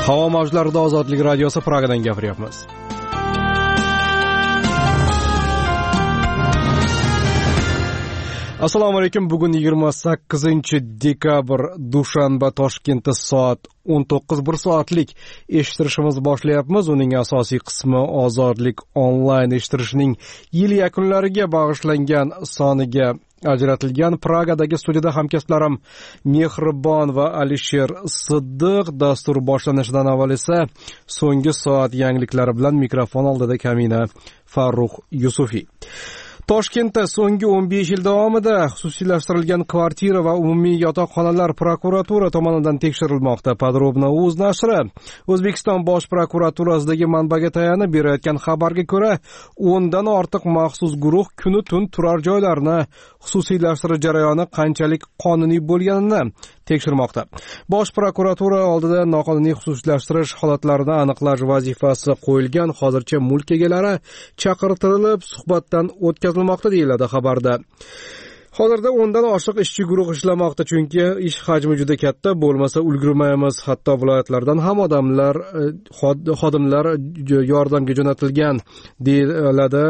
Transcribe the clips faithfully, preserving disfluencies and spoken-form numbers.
Havo mavjlarida Ozodlik radiosi Pragadan gapiryapmiz. Assalomu alaykum. Bugun yigirma sakkizinchi dekabr, Dushanba, Toshkentda soat o'n to'qqiz bir soatlik eshittirishimiz boshlayapmiz. Uning asosiy qismi Ozodlik onlayn eshittirishining yil yakunlariga bag'ishlangan soniga ajratilgan. Pragadagi studiyada hamkasblarim Mehribon va Alisher Siddiq. Dastur boshlanishidan avval esa so'nggi soat yangiliklari bilan mikrofon oldida Kamina Farruh Yusufiy. Toshkentda so'nggi o'n besh yil davomida xususiylashtirilgan kvartira va umumiy yotoqxonalar prokuratura tomonidan tekshirilmoqda. Podrobno.uz nashri O'zbekiston Bosh prokuraturasidagi manbaga tayanib berayotgan xabarga ko'ra, o'ndan ortiq maxsus guruh kuni tun turar joylarni xususiylashtirish jarayoni qanchalik qonuniy bo'lganini tekshirmoqda. Bosh prokuratura oldida noqonuniy xususiylashtirish holatlarini aniqlash vazifasi qo'yilgan. Hozircha mulk egalari chaqirtirilib, suhbatdan o'tkazilmoqda deyiladi xabarda. Hozirda o'ndan oshiq ishchi guruh ishlamoqda, chunki ish hajmi juda katta, bo'lmasa ulgurmaymiz. Hatto viloyatlardan ham odamlar, xodimlar yordamga jo'natilgan deyiladi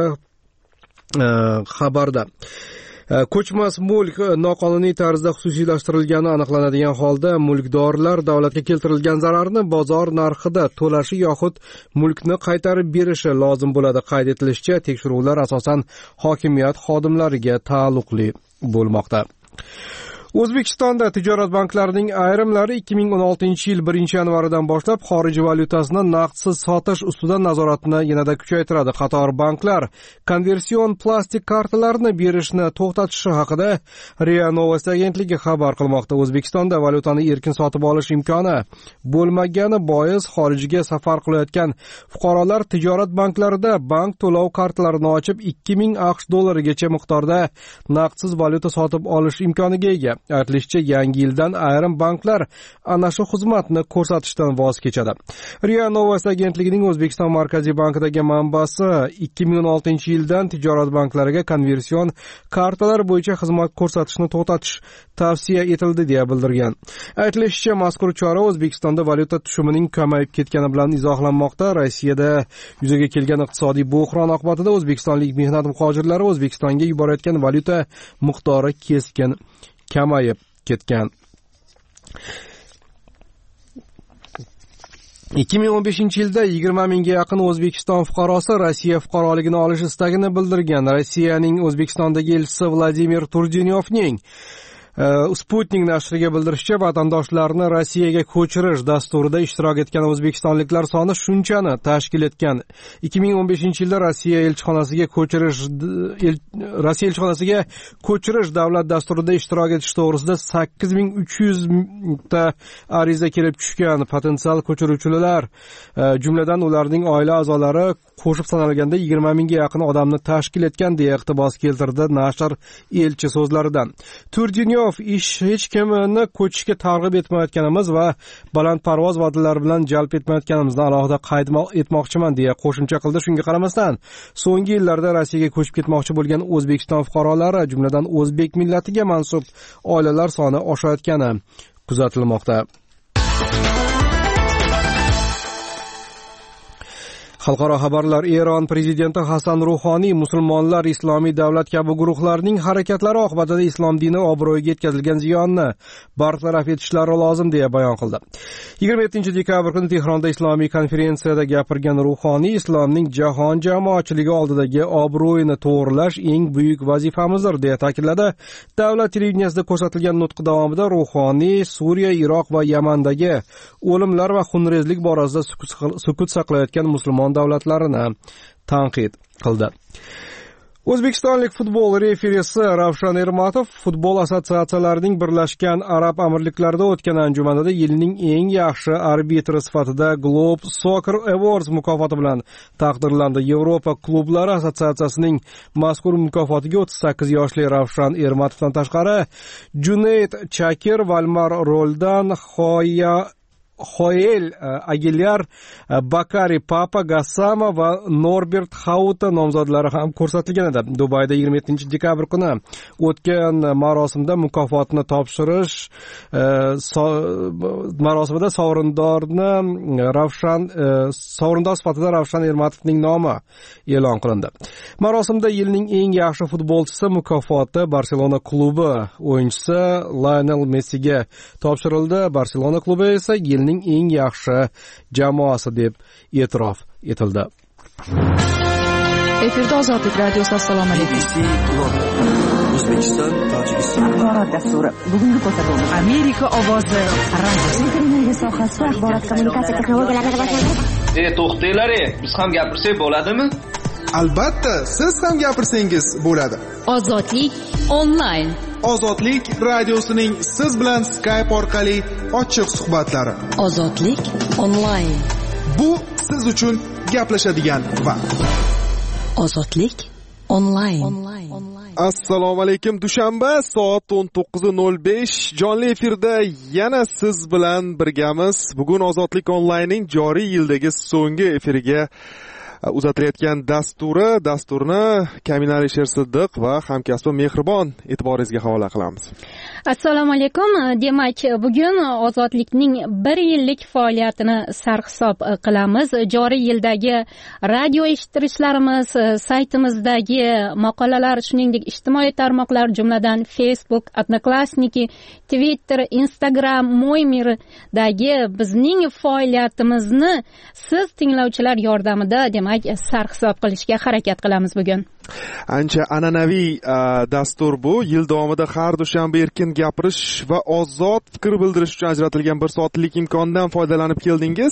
xabarda. Ko'chmas mulk noqonuniy tarzda xususiylashtirilgani aniqlanadigan holda mulkdorlar davlatga keltirilgan zararni bozor narxida to'lashi yoxud mulkni qaytarib berishi lozim bo'ladi. Qayd etilishicha, tekshiruvlar asosan hokimiyat xodimlariga taalluqli bo'lmoqda. O'zbekistonda tijorat banklarining ayrimlari ikki ming o'n oltinchi yil birinchi yanvaridan boshlab xorijiy valyutasini naqdsiz sotish ustidan nazoratni yanada kuchaytiradi. Qator banklar konversion plastik kartalarni berishni to'xtatishi haqida RIA Novosti agentligi xabar qilmoqda. O'zbekistonda valyutani erkin sotib olish imkoni bo'lmagani bois xorijga safar qilayotgan fuqarolar tijorat banklarida bank to'lov kartalarini ochib ikki ming aqsh dollarigacha miqdorda naqdsiz valyuta sotib olish imkoniga ega. Aytilishicha, yangi yildan ayrim banklar ana shu xizmatni ko'rsatishdan voz kechadi. RIA Novosti agentligining O'zbekiston Markaziy bankidagi manbasi ikki ming o'n oltinchi yildan tijorat banklariga konversion kartalar bo'yicha xizmat ko'rsatishni to'xtatish tavsiya etildi deya bildirgan. Aytilishicha, mazkur chora O'zbekistonda valyuta tushumining kamayib ketgani bilan izohlanmoqda. Rossiyada yuzaga kelgan iqtisodiy bo'hron oqibatida o'zbekistonlik mehnat muhojirlari O'zbekistonga yuborayotgan valyuta miqdori keskin kamayib ketgan. ikki ming o'n beshinchi yilda yigirma mingga yaqin O'zbekiston fuqarosi Rossiya fuqaroligini olish istagini bildirgan. Rossiyaning O'zbekistondagi elchisi Vladimir Turdinyovning Sputnik nashriga bildirishicha, vatandoshlarni Rossiyaga ko'chirish dasturida ishtirok etgan o'zbekistonliklar soni shunchani tashkil etgan. ikki ming o'n beshinchi yilda Rossiya elchixonasiga ko'chirish el, Rossiya elchixonasiga ko'chirish davlat dasturida ishtirok etish to'g'risida sakkiz ming uch yuz ta ariza kelib tushgan. Potensial ko'chiruvchilar, jumladan ularning oila a'zolari qo'shib sanalganda yigirma mingga yaqin odamni tashkil etgan deya iqtibos keltirdi nashr elchi so'zlaridan. Turdinyov ish hech kimni ko'chishga targ'ib etmayotganimiz va balandparvoz va'dalar bilan jalb etmayotganimizni alohida qayd etmoqchiman deya qo'shimcha qildi. Shunga qaramasdan, so'nggi yillarda Rossiyaga ko'chib ketmoqchi bo'lgan O'zbekiston fuqarolari, jumladan o'zbek millatiga mansub oilalar soni oshayotgani kuzatilmoqda. Xalqaro xabarlar. Eron prezidenti Hasan Ruhoniy musulmonlar, islomiy davlat kabi guruhlarning harakatlari oqibatida islom dini obro'yiga yetkazilgan ziyonni bartaraf etishlari lozim deya bayon qildi. yigirma yettinchi dekabr kuni Tehronda islomiy konferensiyada gapirgan Ruhoniy, islomning jahon jamoatchiligi oldidagi obro'yini to'g'rilash eng buyuk vazifamizdir deya ta'kidladi. Davlat televideniyasida ko'rsatilgan nutqi davomida Ruhoniy Suriya, Iroq va Yamandagi o'limlar va xunrezlik borasida sukut saqlayotgan musulmon davlatlarini tanqid qildi. O'zbekistonlik futbol referisi Ravshan Ermatov futbol assotsiatsiyalarining Birlashgan Arab Amirliklarida o'tgan anjumanida yilning eng yaxshi arbitri sifatida Globe Soccer Awards mukofoti bilan taqdirlandi. Yevropa klublari assotsiatsiyasining mazkur mukofotiga o'ttiz sakkiz yoshli Ravshan Ermatovdan tashqari Junayd Chakir, Valmar Roldan, Xoya Xoel Aguilar, Bakari Papa Gassama va Norbert Hauta nomzodlari ham ko'rsatilgan edi. Dubayda yigirma yettinchi dekabr kuni o'tgan marosimda mukofotni topshirish marosimida sovrindorni Ravshan sovrindor sifatida Ravshan Ermatovning nomi e'lon qilindi. Marosimda yilning eng yaxshi futbolchisi mukofoti Barselona klubi o'yinchisi Lionel Messiga topshirildi. Barselona klubi esa yilning eng yaxshi jamoasi deb e'tirof etildi. Efirda Ozodlik radiosi. Assalomu alaykum. O'zbekiston, Tojikiston axborot dasturi. Bugungi ko'rsatuvimiz Amerika ovozi radiosi. Televiziya sohasi va axborot kommunikatsiya texnologiyalari rivojlanadi. E, to'xtanglar, biz ham gapirsak bo'ladimi? Albatta, siz ham gapirsangiz bo'ladi. Ozodlik onlayn. Ozodlik radiosining siz bilan Skype orqali ochiq suhbatlari. Ozodlik onlayn. Bu siz uchun gaplashadigan vaqt. Ozodlik onlayn. Assalomu alaykum. Dushanba soat o'n to'qqiz nol besh jonli efirda yana siz bilan birgamiz. Bugun Ozodlik onlaynning joriy yildagi so'nggi efiriga uzatilayotgan dasturi, dasturni Kamina Alisher Siddiq va hamkasbim Mehribon e'tiboringizga havola qilamiz. Assalomu alaykum. Demak, bugun Ozodlikning bir yillik faoliyatini sarhisob qilamiz. Joriy yildagi radio eshittirishlarimiz, saytimizdagi maqolalar, shuningdek ijtimoiy tarmoqlar, jumladan Facebook, Odnoklassniki, Twitter, Instagram, Mo'ymirdagi bizning faoliyatimizni siz tinglovchilar yordamida, demak, sarhisob qilishga harakat qilamiz bugun. Ancha an'anaviy dastur bu. Yil davomida har dushanba erkin gapirish va ozod fikr bildirish uchun ajratilgan bir soatlik imkondan foydalanib keldingiz.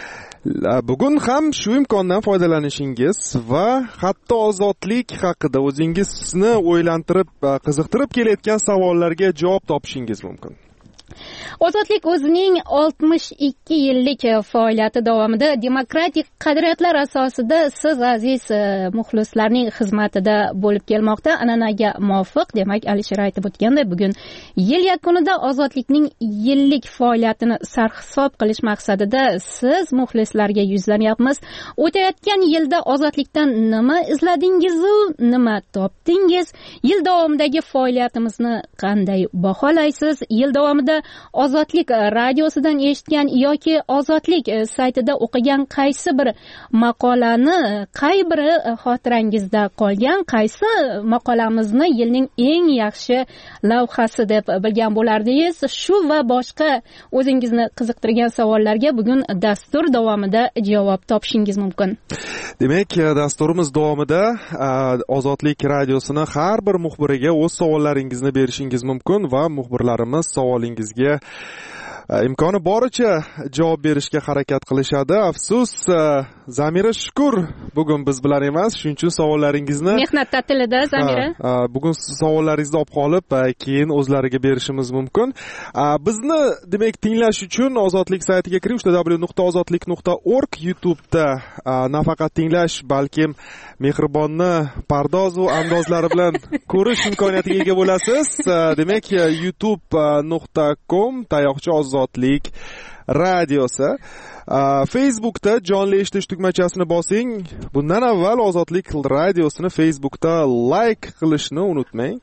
Bugun ham shu imkondan foydalanishingiz va hatto ozodlik haqida o'zingizni o'ylantirib, qiziqtirib kelayotgan savollarga javob topishingiz mumkin. Ozodlik o'zining oltmish ikki yillik faoliyati davomida demokratik qadriyatlar asosida siz aziz muxlislarning xizmatida bo'lib kelmoqda. An'anaga muvofiq, demak, Alisher aytib o'tganday, bugun yil yakunida Ozodlikning yillik faoliyatini sarhisob qilish maqsadida siz muxlislarga yuzlanyapmiz. O'tayotgan yilda Ozodlikdan nima izladingiz, nima topdingiz? Yil davomidagi faoliyatimizni qanday baholaysiz? Yil davomida Ozodlik radiosidan eshitgan yoki Ozodlik saytida o'qigan qaysi bir maqolani, qay biri xotirangizda qolgan, qaysi maqolamizni yilning eng yaxshi lavhasi deb bilgan bo'lardingiz? Shu va boshqa o'zingizni qiziqtirgan savollarga bugun dastur davomida javob topishingiz mumkin. Demak, dasturimiz davomida Ozodlik radiosini har bir muxbiriga o'z savollaringizni berishingiz mumkin va muxbirlarimiz savolingizga imkoni boricha javob berishga harakat qilishadi. Afsus, Zamira Shukur bugun biz bilan emas, shuning uchun savollaringizni mehnat ta'tilida Zamira. Bugun savollaringizni olib qolib, keyin o'zlariga berishimiz mumkin. Bizni demak tinglash uchun Ozodlik saytiga kiring, w w w nuqta ozodlik nuqta org. YouTube'da nafaqat tinglash, balkim Mehribonni pardoz va andozlari bilan ko'rish imkoniyatiga ega bo'lasiz. Demak, youtube nuqta com tayoqcha Ozodlik radiosi. Facebookda jonli eshitish tugmachasini bosing. Bundan avval Ozodlik radiosini Facebookda like qilishni unutmang.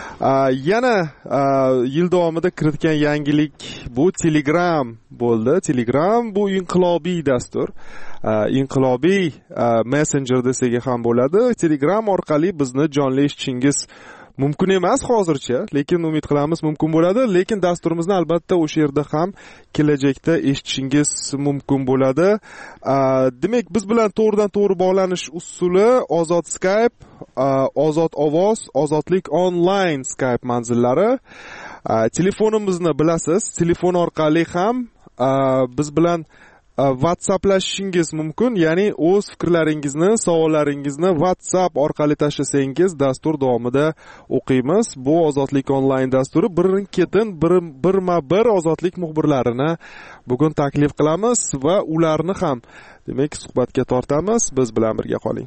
Yana yil davomida kiritgan yangilik bu Telegram bo'ldi. Telegram bu inqilobiy dastur. Inqilobiy messenger desak ham bo'ladi. Telegram orqali bizni jonli eshitishingiz mumkin emas hozircha, lekin umid qilamiz mumkin bo'ladi. Lekin dasturimizni albatta o'sha yerda ham kelajakda eshitishingiz mumkin bo'ladi. Demak, biz bilan to'g'ridan to'g'ri bog'lanish usuli Ozod Skype, Ozod ovoz, Ozodlik onlayn Skype manzillari. Telefonimizni bilasiz. Telefon orqali ham biz bilan WhatsApplashishingiz mumkin, ya'ni o'z fikrlaringizni, savollaringizni WhatsApp orqali tashlasangiz dastur davomida o'qiymiz. Bu Ozodlik onlayn dasturi birin-ketin birma-bir Ozodlik muxbirlarini bugun taklif qilamiz va ularni ham demak suhbatga tortamiz. Biz bilan birga qoling.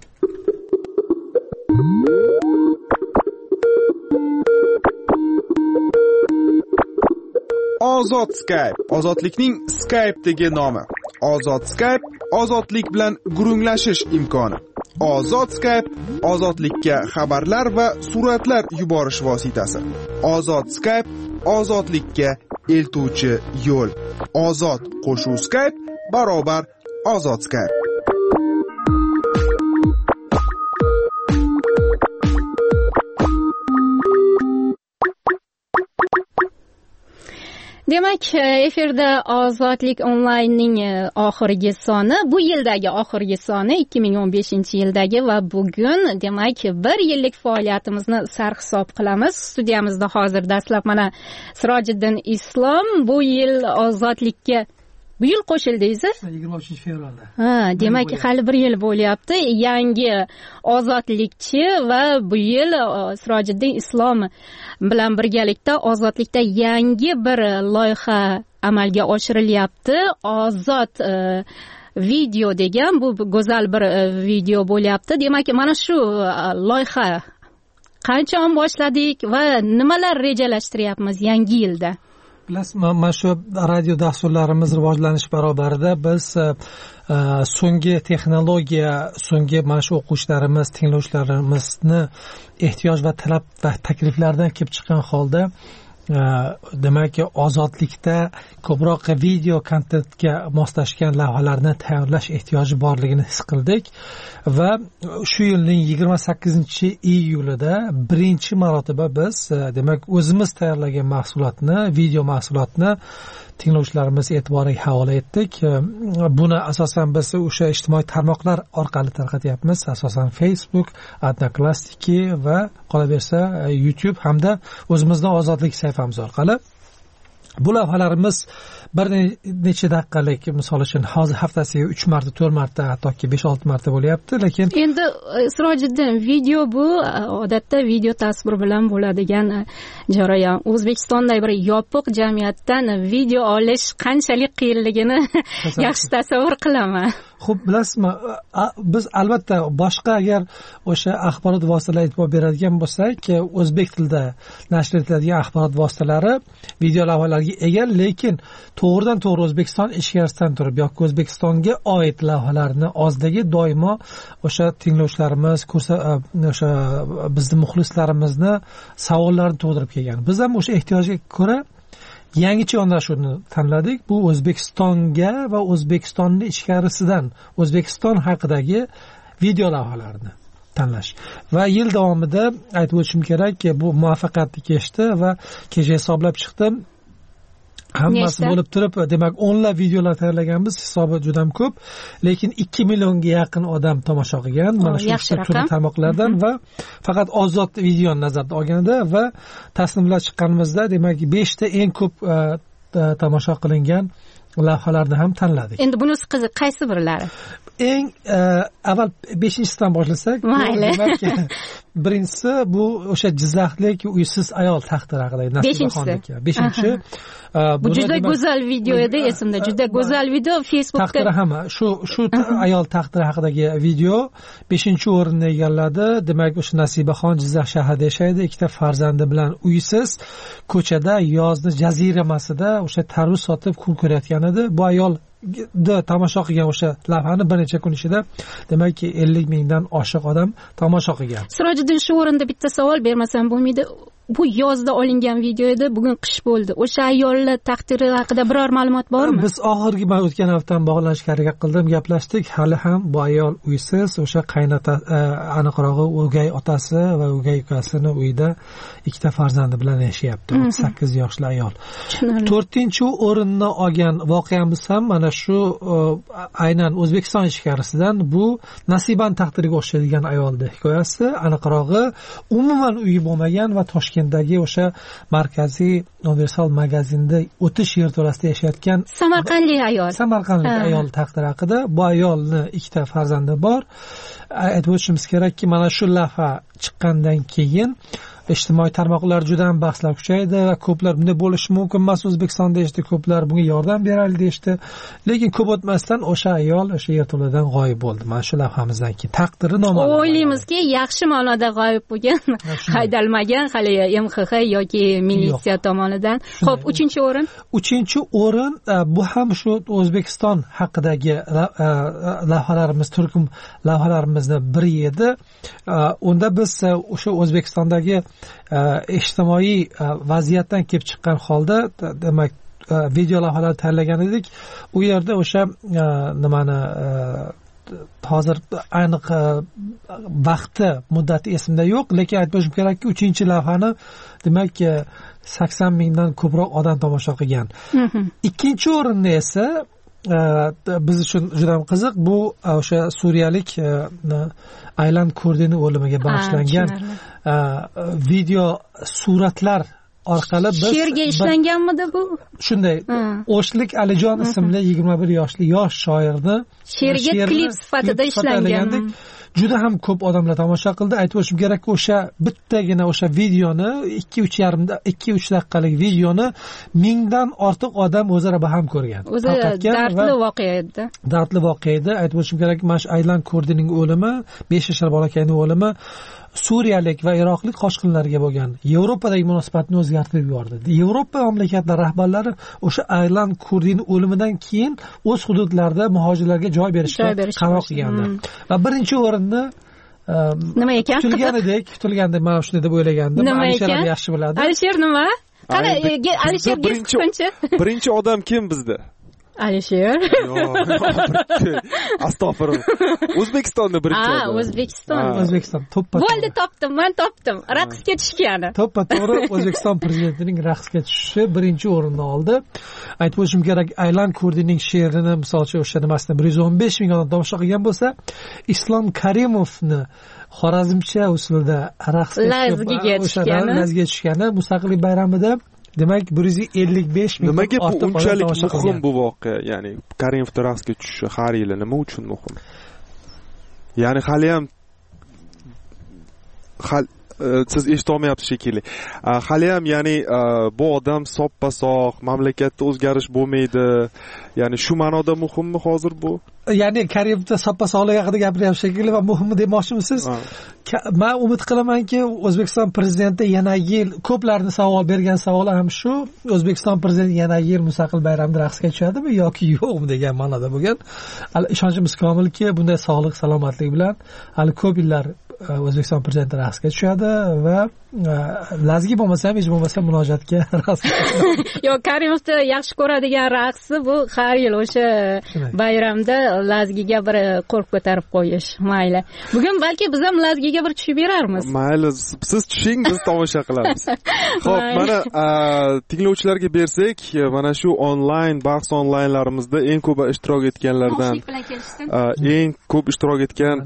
Ozod Skype, ozodlikning Skype'dagi nomi. Ozod Skype, ozodlik bilan gurunglashish imkoni. Ozod Skype, ozodlikka xabarlar va suratlar yuborish vositasi. Ozod Skype, ozodlikka eltuvchi yo'l. Ozod qo'shuv Skype barobar Ozod Skype. Demak, efirda Ozodlik onlaynning oxirgi soni, bu yildagi oxirgi soni ikki ming o'n beshinchi yildagi va bugun demak bir yillik faoliyatimizni sarhisob qilamiz. Studiyamizda hozir dastlab mana Sirojiddin Islom bu yil Ozodlikka bu yil qo'shildingiz? yigirma uchinchi fevralda. Ha, demak hali bir yil bo'lyapti. Yangi ozodlikchi va bu yil Sirojiddin Islom bilan birgalikda ozodlikda yangi bir loyiha amalga oshirilyapti. Ozod video degan bu go'zal bir video bo'lyapti. Demak, mana shu loyiha qachon boshladik va nimalar rejalashtiryapmiz yangi yilda? Bilasizmi, mana shu radio dasturlarimiz rivojlanish barobarida biz so'nggi texnologiya, so'nggi mana shu o'quvchilarimiz, tinglovchilarimizni ehtiyoj va talab va takliflaridan kelib chiqqan holda demak ozodlikda ko'proq video kontentga moslashgan lavhalarni tayyorlash ehtiyoji borligini his qildik va shu yilning yigirma sakkizinchi iyulida birinchi marotaba biz demak o'zimiz tayyorlagan mahsulotni, video mahsulotni tinglovchilarimiz e'tiboriga havola etdik. Buni asosan biz o'sha ijtimoiy tarmoqlar orqali tarqatyapmiz, asosan Facebook, Odnoklassniki va qolaversa YouTube hamda o'zimizning ozodlik saytimiz orqali. Bu lavhalarimiz bir necha daqiqalik, misol uchun hozir haftasiga uch marta, to'rt marta, hattoki besh olti marta bo'lyapti, lekin endi Sirojiddin, video bu odatda video tasvir bilan bo'ladigan jarayon. O'zbekistonda bir yopiq jamiyatdan video olish qanchalik qiyinligini yaxshi tasavvur qilaman. Xo'p, bilasizmi, biz albatta boshqa agar o'sha axborot vositalariga e'tibor beradigan bo'lsak, o'zbek tilida nashr etiladigan axborot vositalari video lavhalarga ega, lekin to'g'ridan to'g'ri O'zbekiston ichkarisidan turib yoki O'zbekistonga oid lavhalarni ozligi doimo o'sha tinglovchilarimiz, o'sha bizning muxlislarimizni savollarini tug'dirib kelgan. Biz ham o'sha ehtiyojga ko'ra yangicha yondashuvni tanladik. Bu O'zbekistonga va O'zbekistonni ichkarisidan O'zbekiston haqidagi video lavhalarni tanlash. Va yil davomida aytib o'tishim kerak, bu muvaffaqiyatli kechdi va kecha hisoblab chiqdim. Hammasi bo'lib turib, demak, o'nlab videolar tayyorlaganmiz, hisobi juda ham ko'p, lekin ikki millionga yaqin odam tomosha qilgan mana shu turli tarmoqlardan va faqat ozod videoni nazarda olganda va tasniflab chiqqanimizda, demak, beshta eng ko'p tomosha qilingan lavhalarni ham tanladik. Endi bunisi qiziq, qaysi birlari? Eng avval beshinchisidan boshlasak, demak, birinchisi bu o'sha Jizzaxlik uysiz ayol taqdiri haqidagi Nasibaxonniki. beshinchi bu juda go'zal video edi, esimda. Juda go'zal video Facebookda. Taqdiri hamma shu shu ayol taqdiri haqidagi video beshinchi o'rinni egalladi. Demak, o'sha Nasibaxon Jizzax shahrida yashaydi, ikkita farzandi bilan uysiz, ko'chada yozni jaziramasida o'sha tarvuz sotib kun ko'rayotgan edi. Bu ayol da tomosha qilgan o'sha lavhani bir necha kun ichida demakki ellik mingdan oshiq odam tomosha qilgan. Sirojiddin, shu o'rinda bitta savol bermasam bo'lmaydi. Bu yozda olingan video edi, bugun qish bo'ldi. O'sha ayollar taqdiri haqida biror ma'lumot bormi? Biz oxirgi men o'tgan haftadan bog'lanishga harakat qildim, gaplashdik. Hali ham bu ayol uysiz, o'sha qaynota, aniqrog'i o'gay otasi va o'gay ukasini uyida ikkita farzandi bilan yashayapti. o'ttiz sakkiz yoshli ayol. to'rtinchi o'rinni olgan voqeamiz ham mana shu aynan O'zbekiston ichkarisidan bu Nasiban taqdiriga o'xshaydigan ayolning hikoyasi. Aniqrog'i umuman uyi bo'lmagan va Toshkentdagi o'sha markaziy universal magazinda o'tish yerto'lasida yashayotgan Samarqandlik ayol. Samarqandlik ayol taqdiri haqida. Bu ayolni ikkita farzandi bor. Aytib o'tishimiz kerakki, mana shu lavha chiqqandan keyin ijtimoiy tarmoqlar juda ham bahslar kuchaydi va ko'plar bunday bo'lishi mumkin emas O'zbekistonda deyishdi, ko'plar bunga yordam beraylik deyishdi. Lekin ko'p o'tmasdan o'sha ayol o'sha yerto'ladan g'oyib bo'ldi. Mana shu lavhamizdan keyin taqdiri noma'lum. O'ylaymizki, yaxshi ma'noda g'oyib bo'lgan, haydalmagan hali M X X yoki militsiya tomonidan. Xo'p, uchinchi o'rin? uchinchi o'rin bu ham shu O'zbekiston haqidagi lavhalarimiz, turkum lavhalarimizni biri edi. Unda biz o'sha O'zbekistondagi ijtimoiy vaziyatdan kelib chiqqan holda, demak, video lavhalar tayyorlagan edik. U yerda o'sha nimani hozir aniq vaqti, muddati esimda yo'q, lekin aytib o'tishim kerakki, uchinchi lavhani demak sakson mingdan ko'proq odam tomosha qilgan. Ikkinchi o'rinni esa biz uchun juda ham qiziq, bu o'sha suriyalik Aylan Kurdining o'limiga bag'ishlangan video suratlar orqali biz she'rga ishlanganmidi bu? Shunday. O'shlik Alijon ismli yigirma bir yoshli yosh shoirni she'rga klip sifatida ishlangan. Juda ham ko'p odamlar tomosha qildi. Aytib o'tishim kerakki, o'sha bittagina o'sha videoni ikki uch yarim ikki uch daqiqalik videoni mingdan ortiq odam o'zaro baham ko'rgan. O'zi dardli voqea edi. Dardli voqea edi. Aytib o'tishim kerakki, mana shu Aylan Kurdining o'limi, besh yashar bolakayning o'limi suriyalik va iroqlik qochqinlarga bo'lgan Yevropadagi munosabatni o'zgartirib yubordi. Yevropa mamlakatlari rahbarlari o'sha Aylan Kurdining o'limidan keyin o'z hududlarida muhojirlarga joy berishga qaror qilgandi. Va birinchi o'rinni nima ekan? Kutilganidek, kutilgandek mana shunday deb o'ylagandim. Alisher yaxshi biladi. Alisher nima? Qani Alisher birinchi birinchi odam kim bizda? Alisher. Astag'firullah. O'zbekistonda birinchi odam. Ha, O'zbekiston. O'zbekiston. To'ppa. Bo'ldi, topdim, men topdim. Raqsga tushgani. To'ppa to'g'ri, O'zbekiston prezidentining raqsga tushishi birinchi o'rinni oldi. Aytib o'tishim kerak, Aylan Kurdining she'rini, masalan, o'sha nimasini bir yuz o'n besh ming odam tomosha qilgan bo'lsa, Islom Karimovni xorazmcha usulda raqsga tushgani, lazga tushgani Mustaqillik bayramida demak bir yuz ellik besh ming nimaga bu unchalik muhim bu voqea? Ya'ni Karimov raqsga tushishi har yili nima uchun muhim? Ya'ni hali ham hal siz eshitolmayapsiz shekilli. Hali ham ya'ni bu odam soppa-sog', mamlakatda o'zgarish bo'lmaydi. Ya'ni shu ma'noda muhimmi hozir bu? Ya'ni Karimovda soppa-sog'lik haqida gapiryapsiz shekilli va muhimmi demoqchimisiz? Men umid qilamanki, O'zbekiston prezidenti yana yil ko'plarni savol bergan savol ham shu, O'zbekiston prezidenti yana yil mustaqil bayramda raqsga tushadimi yoki yo'qmi degan ma'noda bo'lgan. Hali ishonchimiz komilki, bunday sog'lik, salomatlik bilan hali ko'p yillar O'zbekiston prezidenti raqsga tushadi va lazgi bo'lmasa ham hech bo'lmasa murojaatga raqsga tushadi. Yo'q, Karimovda yaxshi ko'radigan raqsi bu har yil o'sha bayramda lazgiga bir qo'l ko'tarib qo'yish. Mayli. Bugun balki biz ham lazgiga bir tushib berarmiz. Mayli, siz tushing, biz tomosha qilamiz. Xo'p, mana tinglovchilarga bersak, mana shu onlayn bahs onlaynlarimizda eng ko'p ishtirok etganlardan eng ko'p ishtirok etgan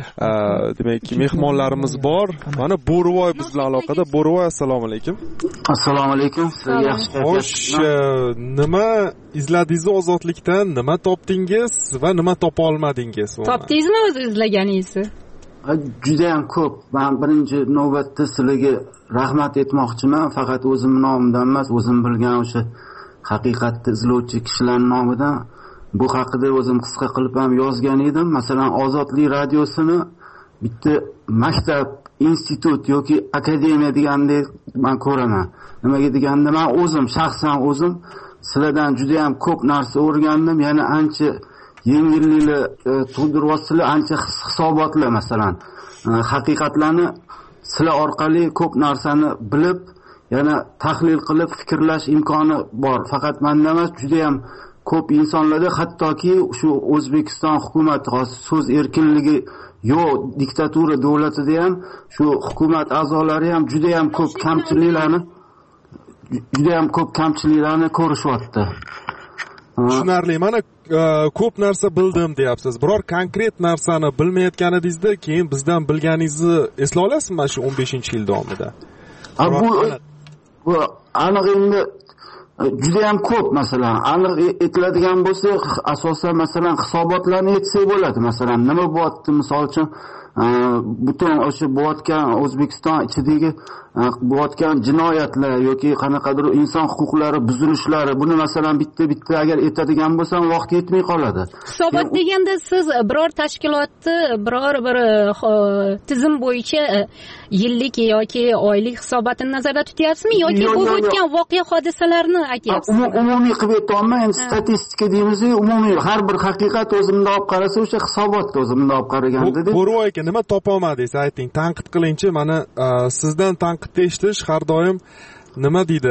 demak mehmonlarimiz bor. Mana Bo'rivoy biz bilan aloqada. Bo'rivoy, assalomu alaykum. Assalomu alaykum. Sizga yaxshi Xo'sh, nima izladingiz ozodlikdan? Nima topdingiz va nima topa olmadingiz? Topdingizmi o'z izlaganingizni? Juda ham ko'p. Men birinchi navbatda sizlarga rahmat aytmoqchiman. Faqat o'zim nomimdan emas, o'zim bilgan o'sha haqiqatni izlovchi kishilarning nomidan. Bu haqida o'zim qisqa qilib ham yozgan edim. Masalan, Ozodlik radiosini bitta maktab, institut yoki akademiya degandek men ko'raman. Nimaga deganda, men o'zim shaxsan o'zim sizlardan juda ham ko'p narsa o'rgandim. Ya'ni ancha yengilliklar tug'diryapsizlar, ancha hisobotlar, masalan, haqiqatlarni sizlar orqali ko'p narsani bilib, yana tahlil qilib fikrlash imkoni bor. Faqat menda emas, juda ham ko'p insonlarda, hattoki shu O'zbekiston hukumati hozir so'z erkinligi yo'q, diktatura davlatida ham shu hukumat a'zolari ham juda ham ko'p kamchiliklarni juda ham ko'p kamchiliklarni ko'rishyapti. Tushunarli. Mana ko'p narsa bildim deyapsiz. Biror konkret narsani bilmayotganingizda keyin bizdan bilganingizni eslay olasizmi shu o'n beshinchi yil davomida? Bu bu aniq endi juda ham ko'p. Masalan, aniq aytiladigan bo'lsa, asosan masalan hisobotlarni aytsak bo'ladi. Masalan, nima bo'lyapti? Misol uchun, butun o'sha bo'layotgan O'zbekiston ichidagi bo'layotgan jinoyatlar yoki qanaqadir inson huquqlari buzilishlari, buni masalan bitta-bitta agar aytadigan bo'lsam vaqt yetmay qoladi. Hisobot deganda siz biror tashkilotni biror bir tizim bo'yicha yillik yoki oylik hisobotini nazarda tutyapsizmi yoki bo'lib o'tgan voqea hodisalarni aytyapsizmi? Umumiy qilib aytolmay, endi statistika deymiz-ku, umumiy har bir haqiqat o'zimda olib qarasa o'sha hisobotni o'zimda olib qaraganda deb. Bo'rvoy aka, nima topolmadingiz ayting, tanqid qilingchi. Mana sizdan tanqidni eshitish har doim nima deydi,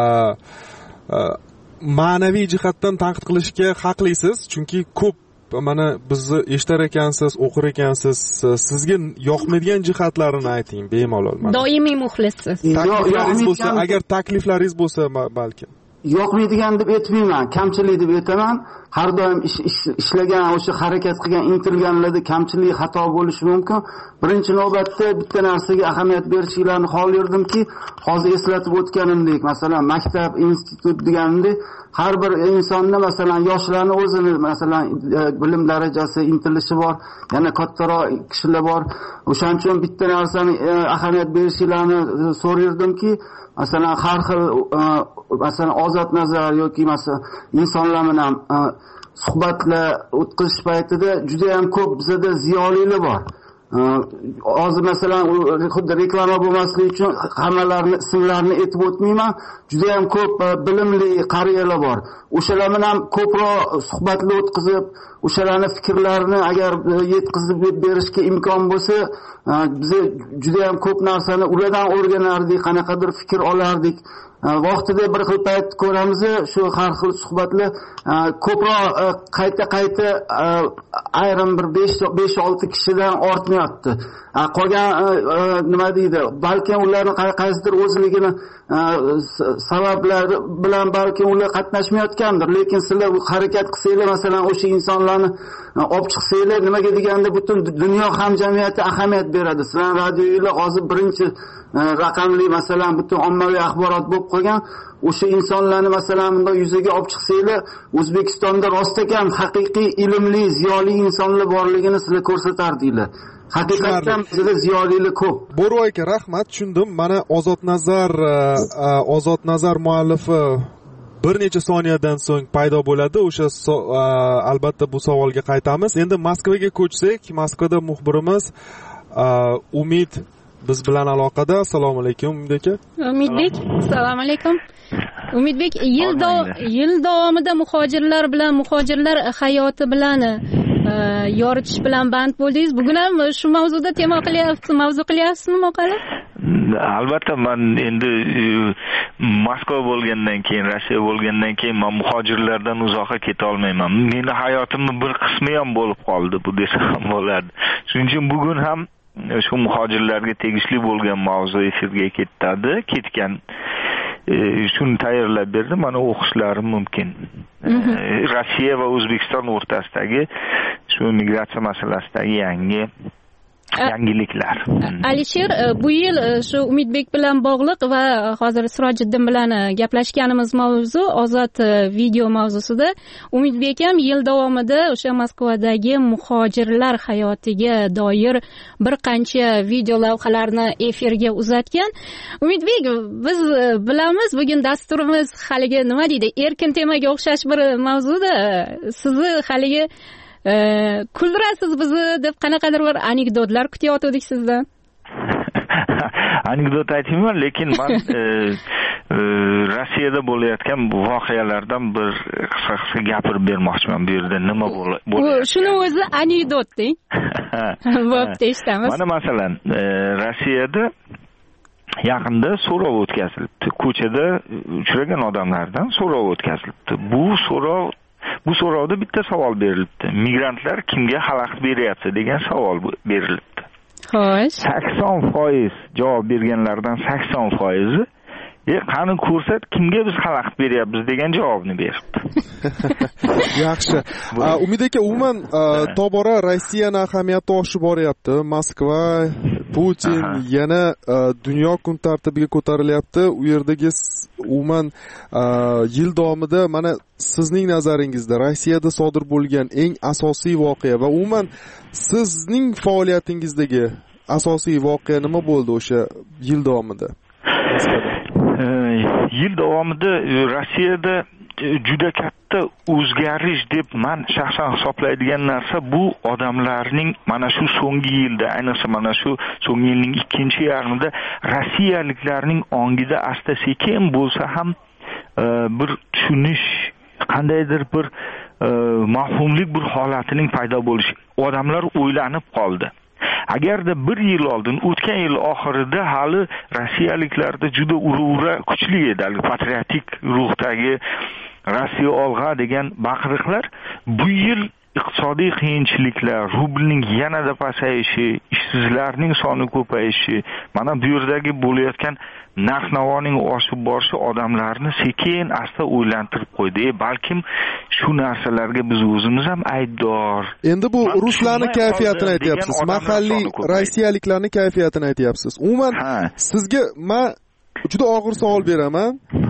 ma'naviy jihatdan tanqid qilishga haqlisiz, chunki ko'p mana bizni eshitar ekansiz, o'qir ekansiz, sizga yoqmaydigan jihatlarini ayting bemalol. Doimiy muxlissiz. Takliflaringiz bo'lsa, agar takliflaringiz bo'lsa balki. Yoqmaydigan deb aytmayman, kamchilik deb aytaman. Har doim ish ishlagan, o'sha harakat qilgan, intilganlarda kamchilik, xato bo'lishi mumkin. Birinchi navbatda bitta narsaga ahamiyat berishinglarni xohlardimki, hozir eslatib o'tganimdek, masalan, maktab, institut deganimdek, har bir insonni, masalan, yoshlarni o'zini, masalan, bilim darajasi, intilishi bor, yana kattaroq kishilar bor. O'shaning uchun bitta narsani ahamiyat berishinglarni so'rardimki, masalan, har xil masalan ozod nazar yoki masalan insonlar bilan suhbatlar o'tkazish paytida juda ham ko'p bizada ziyolilar bor. Hozir masalan xuddi reklama bo'lmasligi uchun hammalarning ismlarini aytib o'tmayman. Juda ham ko'p bilimli qariyalar bor. O'shalar bilan ko'proq suhbatlar o'tkazib, o'shalarning fikrlarini agar yetkazib berishga imkon bo'lsa, biz juda ham ko'p narsani ulardan o'rganardik, qanaqadir fikr olardik. Vaqtida bir xil payt ko'ramiz, shu har xil suhbatlar ko'proq qayta-qayta ayrim bir besh olti kishidan ortmayapti. Qolgan nima deydi? Balki ularning qaysidir o'zligini sabablari bilan balki ular qatnashmayotgandir, lekin sizlar harakat qilsanglar, masalan, o'sha insonlarni olib chiqsanglar, nimaga deganda butun dunyo hamjamiyati ahamiyat beradi. Sizlar radiolar hozir birinchi raqamli, masalan, butun ommaviy axborot bo'lib qolgan. O'sha insonlarni masalan bunday yuzaga olib chiqsanglar, O'zbekistonda rostakam haqiqiy ilmli, ziyoli insonlar borligini sizlar ko'rsatardinglar. Haqiqatan bizda ziyolilar ko'p. Bo'rvoy aka, rahmat, tushundim. Mana Ozod Nazar, Ozod Nazar muallifi bir necha soniyadan so'ng paydo bo'ladi. O'sha albatta bu savolga qaytamiz. Endi Moskvaga ko'chsak, Moskvada muxbirimiz Umid biz bilan aloqada. Assalomu alaykum Umid aka. Umidbek, assalomu alaykum. Umidbek, yil yil davomida muhojirlar bilan, muhojirlar hayoti bilan yoritish bilan band bo'ldingiz. Bugun ham shu mavzuda tema qilyapsiz, mavzu qilyapsizmi maqola? Albatta, men endi Moskva bo'lgandan keyin, Rossiya bo'lgandan keyin men muhojirlardan uzoqqa keta olmayman. Meni hayotimning bir qismi ham bo'lib qoldi, bu desa ham bo'ladi. Shuning uchun bugun ham shu muhojirlarga tegishli bo'lgan mavzu efirga ketadi. Ketgan shuni tayyorlab berdim, mana o'qishlarim mumkin. Rossiya va O'zbekiston o'rtasidagi shu migratsiya masalasidagi yangi yangiliklar. Alisher, bu yil shu Umidbek bilan bog'liq va hozir Sirojiddin bilan gaplashganimiz mavzu Ozod video mavzusida. Umidbek ham yil davomida o'sha Moskvadagi muhojirlar hayotiga doir bir qancha video lavhalarni efirga uzatgan. Umidbek, biz bilamiz, bugun dasturimiz haligi nima deydi, erkin temaga o'xshash bir mavzuda. Sizni haligi kuldirasiz bizni deb qanaqadir bir anekdotlar kutayotgandik sizdan. Anekdot aytmayman, lekin men Rossiyada bo'layotgan voqealardan bir qisqa-qisqa gapirib bermoqchiman. Bu yerda nima bo'lyapti? Shuni o'zi anekdot deng. Bo'pti, eshitamiz. Mana masalan, Rossiyada yaqinda so'rov o'tkazilibdi. Ko'chada uchragan odamlardan so'rov o'tkazilibdi. Bu so'rov Bu so'rovda bitta savol berilibdi. Migrantlar kimga xalaqit beryapti degan savol berilibdi. Xo'sh. sakson foiz javob berganlardan sakson foiz "E, qani ko'rsat, kimga biz xalaqit beryapmiz" degan javobni beribdi. Yaxshi. Umid aka, umuman tobora Rossiyani ahamiyati oshib boryapti. Moskva Putin yana dunyo kun tartibiga ko'tarilyapti. U yerdagi umuman yil davomida mana sizning nazaringizda Rossiyada sodir bo'lgan eng asosiy voqea va umuman sizning faoliyatingizdagi asosiy voqea nima bo'ldi o'sha yil davomida? Yil davomida Rossiyada juda katta o'zgarish deb men shaxsan hisoblaydigan narsa bu odamlarning mana shu so'nggi yilda, ayniqsa mana shu so'nggi yilning ikkinchi yarmida rossiyaliklarning ongida asta-sekin bo'lsa ham bir tushunish, qandaydir bir mafhumlik bir holatining paydo bo'lishi. Odamlar o'ylanib qoldi. Agarda bir yil oldin, o'tgan yil oxirida hali rossiyaliklarda juda ura-ura kuchli edi, patriotik ruhdagi Rossiya olg'a degan baqiriqlar, bu yil iqtisodiy qiyinchiliklar, rublning yanada pasayishi, ishsizlarning soni ko'payishi, mana bu yerdagi bo'layotgan narx-navoning oshib borishi odamlarni sekin asta o'ylantirib qo'ydi. E, balkim shu narsalarga biz o'zimiz ham aybdor. Endi bu ruslarning kayfiyatini aytyapsiz, mahalliy rossiyaliklarning kayfiyatini aytyapsiz. Umuman sizga men juda og'ir savol beraman.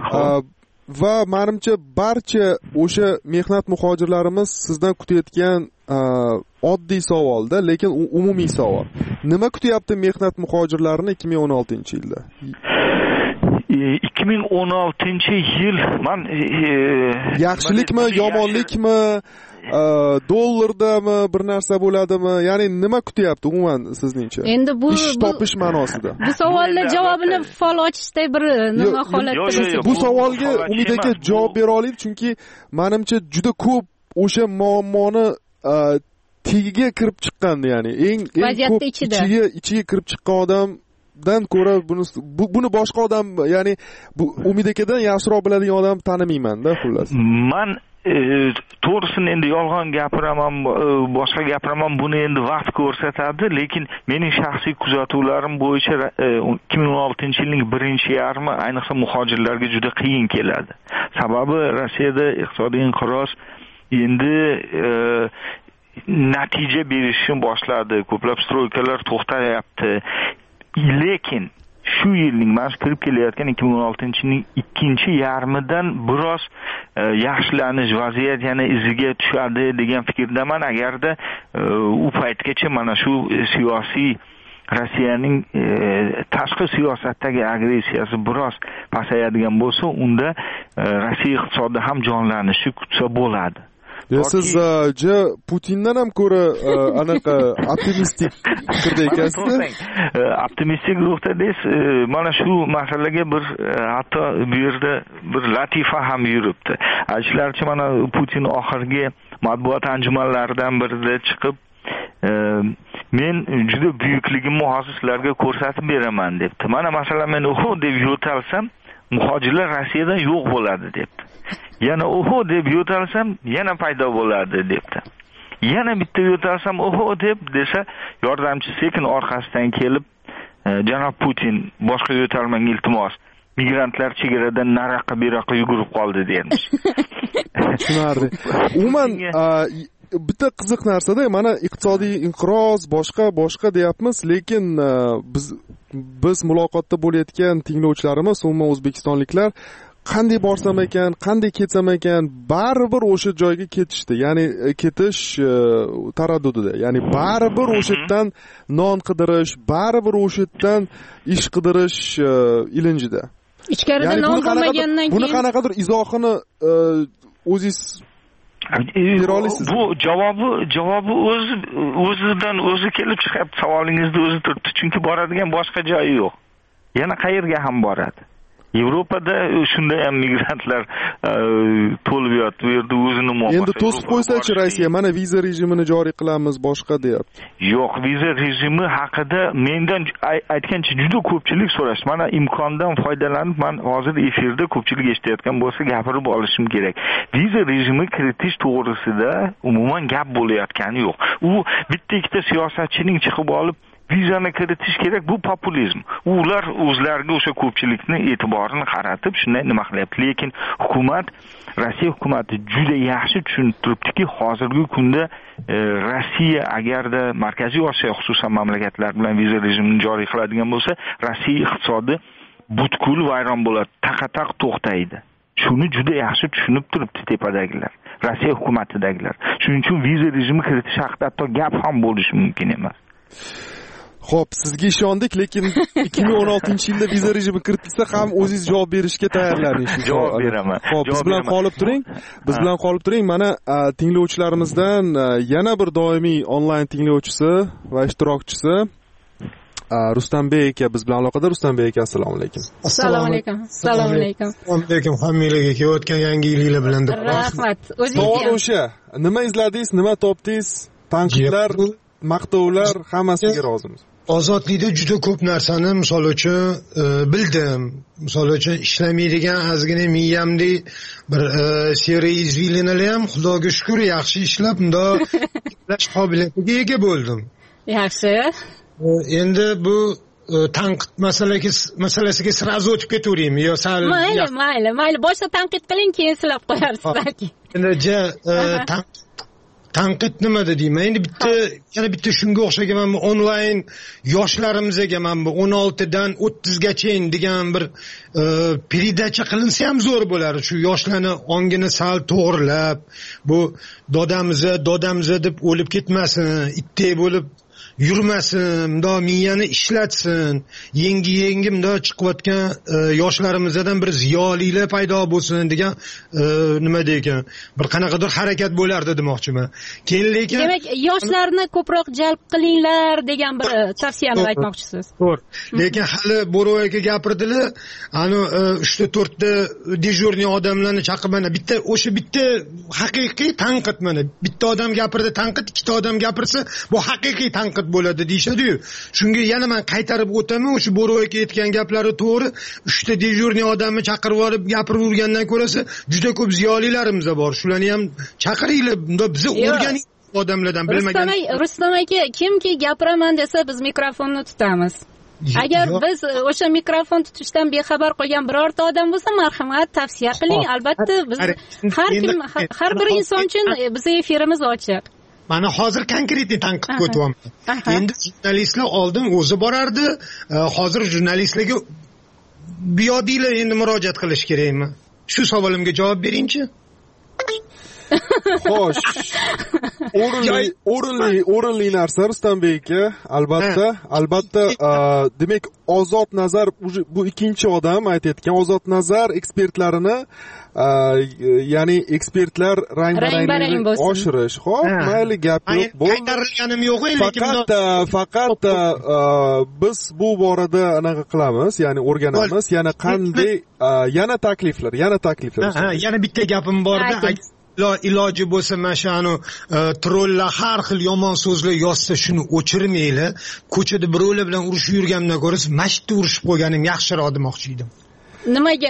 Va menimcha barcha o'sha mehnat muhojirlarimiz sizdan kutayotgan oddiy savolda, lekin umumiy savol. Nima kutyapti mehnat muhojirlarini ikki ming o'n oltinchi yilda? ikki ming o'n oltinchi yil men yaxshilikmi, yomonlikmi, dollardami bir narsa bo'ladimi? Ya'ni nima kutyapti umuman sizningcha? Endi bu ish topish ma'nosida. Bu savollar javobini fol ochishday bir nima holatda. Bu savolga Umid aka javob bera oladi, chunki menimcha juda ko'p o'sha muammoni tagiga kirib chiqqandi, ya'ni eng eng ko'p ichiga ichiga kirib chiqqan odam dan ko'ra buni buni boshqa odam, ya'ni bu Umid akadan yaxshiroq biladigan odam tanimayman-da xullas. Men to'g'risini endi yolg'on gapiraman, boshqa gapiraman, buni endi vaqt ko'rsatadi, lekin mening shaxsiy kuzatuvlarim bo'yicha ikki ming o'n oltinchi yilning birinchi yarmi ayniqsa muhojirlarga juda qiyin keladi. Sababi Rossiyada iqtisodiy inqiroz endi natija berishni boshladi. Ko'plab stroykalar to'xtayapti. Lekin shu yilning men kirib kelayotgan ikki ming o'n oltinchi yilning ikkinchi yarmidan biroz yaxshilanish, vaziyat yana iziga tushadi degan fikrdaman. Agarda u paytgacha mana shu siyosiy Rossiyaning tashqi siyosatdagi agressiyasi biroz pasayadigan bo'lsa, unda Rossiya iqtisodi ham jonlanishi kutsa bo'ladi. Siz ja Putindan ham ko'ra anaqa optimistik fikrda ekansiz. Optimistik ruhda deysiz, mana shu masalaga bir hatto bu yerda bir latifa ham yuribdi. Aytishlaricha mana Putin oxirgi matbuot anjumanlaridan birida chiqib, men juda buyukligimni hozir sizlarga ko'rsatib beraman debdi. Mana masalan men oho deb yo'talsam, muhojirlar Rossiyadan yo'q bo'ladi debdi. Yana oho deb yo'talsam yana paydo bo'ladi debdi. Yana bitta yo'talsam oho deb desa, yordamchi sekin orqasidan kelib, janob Putin boshqa yo'talmang iltimos. Migrantlar chegaradan nariyoqqa beriyoqqa yugurib qoldi dermish. Tushunarli. Umuman bitta qiziq narsada, mana iqtisodiy inqiroz boshqa boshqa deyapmiz, lekin biz biz muloqotda bo'layotgan tinglovchilarimiz, umuman o'zbekistonliklar qanday borsam ekan, qanday ketsam ekan, baribir o'sha joyga ketishdi. Ya'ni ketish taraddudida. Ya'ni baribir o'sha yerdan non qidirish, baribir o'sha yerdan ish qidirish ilinjida. Ichkarida non bo'lmagandan keyin buni qanaqadir izohini o'zingiz bu javobi javobi o'z o'zidan o'zi kelib chiqyapti. Savolingizni o'zi turibdi, chunki boradigan boshqa joyi yo'q. Yana qayerga ham boradi? Yevropada shunday ham migrantlar to'lib yotib, bu yerda o'zini muammosi. Endi to'sib qo'ysa-chi Rossiya, mana viza rejimini joriy qilamiz, boshqa deyapti. Yo'q, viza rejimi haqida mendan aytgancha juda ko'pchilik so'rashdi. Mana imkondan foydalanib, men hozir efirda ko'pchilik eshitayotgan bo'lsa gapirib olishim kerak. Viza rejimi kiritish to'g'risida umuman gap bo'layotgani yo'q. U bitta ikkita siyosatchining chiqib olib vizani kiritish kerak, bu populizm. Ular o'zlariga o'sha ko'pchilikni e'tiborini qaratib shunday nima qilyapti. Lekin hukumat, Rossiya hukumati juda yaxshi tushunib turibdiki, hozirgi kunda e, Rossiya agarda Markaziy Osiyo xususan mamlakatlar bilan viza rejimini joriy qiladigan bo'lsa, Rossiya iqtisodi butkul vayron bo'ladi, taqataq to'xtaydi. Shuni juda yaxshi tushunib turibdi tepadagilar, Rossiya hukumatidagilar. Shuning uchun viza rejimi kiritish haqida hatto gap ham bo'lishi mumkin emas. Xo'p, sizga ishondik, lekin ikki ming o'n oltinchi yilda viza rejimi kiritilsa ham o'zingiz javob berishga tayyorlaning. Javob beraman. Xo'p, biz bilan qolib turing. Biz bilan qolib turing. Mana tinglovchilarimizdan yana bir doimiy onlayn tinglovchisi va ishtirokchisi Rustambek aka biz bilan aloqada. Rustambek aka, assalomu alaykum. Assalomu alaykum. Assalomu alaykum. Assalomu alaykum hammalarga, kelayotgan yangi yilinglar bilan deb. Rahmat. O'zingizga. Savol o'sha. Nima izladingiz, nima topdingiz? Tanqidlar, maqtovlar, hammasiga rozimiz. Ozodlikda juda ko'p narsani misol uchun bildim. Misol uchun ishlamaydigan ozgina miyamdek bir seriy izvilinalar ham Xudoga shukr yaxshi ishlab, unda ishlash qobiliyatiga ega bo'ldim. Yaxshi. Endi bu tanqid masalasiga masalasiga sirazu o'tib ketaveraymi yo sal? Mayli, mayli, mayli. Boshqa tanqid qiling, keyin silab qo'yarsiz balki. Endi ja tanqid nima deyman? Endi bitta yana bitta shunga o'xshagan mana onlayn yoshlarimizga mana bu o'n oltidan o'ttizgacha degan bir peridacha qilinsa ham zo'r bo'lar. Shu yoshlarni ongini sal to'g'rilab, bu dodamiz, dodamiz deb o'lib ketmasin, itdek bo'lib yurmasin, do miyani ishlatsin, yengi yengi do chiqayotgan yoshlarimizdan bir ziyolilar paydo bo'lsin degan nima deykan, bir qanaqadir harakat bo'lardi demoqchiman. Keyin lekin demak, yoshlarni ko'proq jalb qilinglar degan bir tavsiyani aytmoqchisiz. To'g'ri. Lekin hali Bo'rov aka gapirdilar, ani uchta to'rtta dejurniy odamlarni chaqirib mana bitta o'sha bitta haqiqiy tanqid, mana bitta odam gapirdi tanqid, ikkita odam gapirsa bu haqiqiy tanqid bo'ladi deyshadi-yu. Shunga yana men qaytarib o'taman, o'sha Bo'rov aka aytgan gaplari to'g'ri. uchta dejurniy odamni chaqirib olib gapirib yurgandan ko'rasa, juda ko'p ziyolilarimiz bor. Shularni ham chaqiringlar. Bunda biz o'rganing odamlardan bilmagan. Rustam aka, kimki gapiraman desa biz mikrofonni tutamiz. Agar biz o'sha mikrofon tutishdan bexabar qolgan birorta odam bo'lsa, marhamat tavsiya qiling. Albatta biz har kim har bir inson uchun bizning efirimiz ochiq. Mana hozir konkretni tanqidga o'tyapman. Endi jurnalistlar oldin o'zi borardi, hozir jurnalistlarga biyodiylar endi murojaat qilish kerakmi? Shu savolimga javob beringchi. Xo'sh. O'rinli, o'rinli, o'rinli narsa Rustambek aka, albatta, albatta, demak, Ozod Nazar bu ikkinchi odam aytayotgan Ozod Nazar ekspertlarini, ya'ni ekspertlar rang-barangligini oshirish. Xo'p, mayli gap yo'q. Bu qaytarilganim yo'q, lekin faqat faqat biz bu borada anaqa qilamiz, ya'ni o'rganamiz, yana qanday yana takliflar, yana takliflar. Ha, yana bitta gapim borda. Iloji bo'lsa mana shu trollar har xil yomon so'zlar yozsa shuni o'chirmaylar. Ko'chada birovlar bilan urushib yurganimdan ko'ra masjidda urushib qo'yganim yaxshiroq demoqchi edim. Nimaga?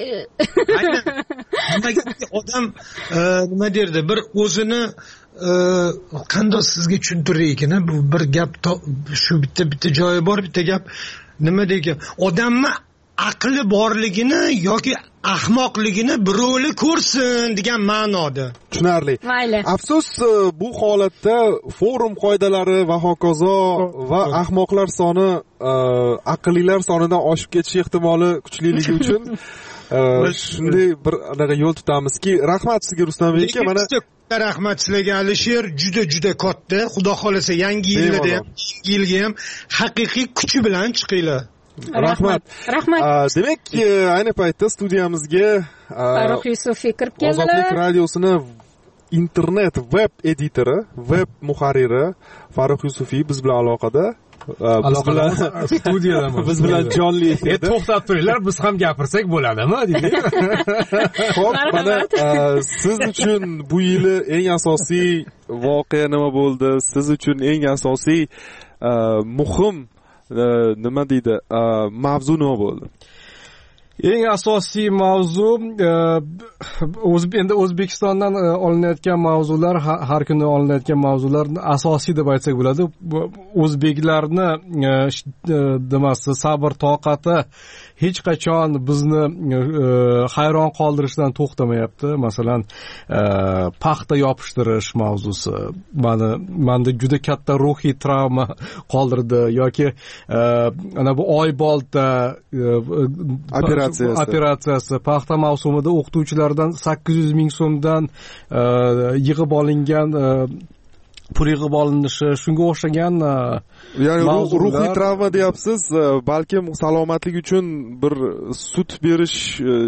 Nimaga odam nima derdi? Bir o'zini qanday sizga tushuntiray ekan, bu bir gap shu bitta bitta joyi bor, bitta gap nima deykan? Odamni aqli borligini yoki ahmoqligini birovlar ko'rsin degan ma'noda. Tushunarli. Mayli. Afsus, bu holatda forum qoidalari va hokazo va ahmoqlar soni aqllilar sonidan oshib ketish ehtimoli kuchliligi uchun shunday bir anaqa yo'l tutamizki, rahmat sizga Rustambek aka. Mana rahmat sizlarga Alisher, juda juda katta. Xudo xolasa yangi yilda ham, yangi yilga ham haqiqiy kuchi bilan chiqinglar. Rahmat. Rahmat. Demak, ayni paytda studiyamizga Farruh Yusufiy kirib keldilar. Ozodlik radiosini internet web editori, web muharriri Farruh Yusufiy biz bilan aloqada. Biz bilan studiyadamiz. Biz bilan jonli efirda. E, to'xtab turinglar, biz ham gapirsak bo'ladimi, deydi. Xo'p, mana siz uchun bu yili eng asosiy voqea nima bo'ldi? Siz uchun eng asosiy muhim nima deydi, mavzu nima bo'ldi? eng asosiy mavzu endi O'zbekistondan olinayotgan mavzular, har kuni olinayotgan mavzular asosiy deb aytsak bo'ladi. O'zbeklarni demasi sabr toqati hech qachon bizni hayron qoldirishdan to'xtamayapti. Masalan, paxta yopishtirish mavzusi meni menda juda katta ruhiy travma qoldirdi, yoki ana bu oybolta operatsiyasi operatsiyasi paxta mavsumida o'qituvchilardan sakkiz yuz ming so'mdan yig'ib olingan pul yig'ib olinishi, shunga o'xshagan ya'ni ruhiy travma deyapsiz, balkim salomatlik uchun bir sut berish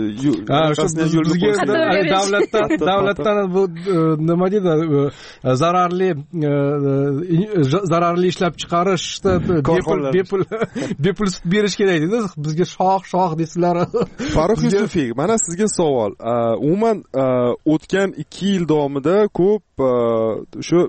davlatdan davlatdan bu nima deydi, zararli zararli ishlab chiqarishda bepul bepul sut berish kerak deydi. Bizga shoh shoh desalar. Farruh Yusufiy, mana sizga savol. Umuman o'tgan ikki yil davomida ko'p shu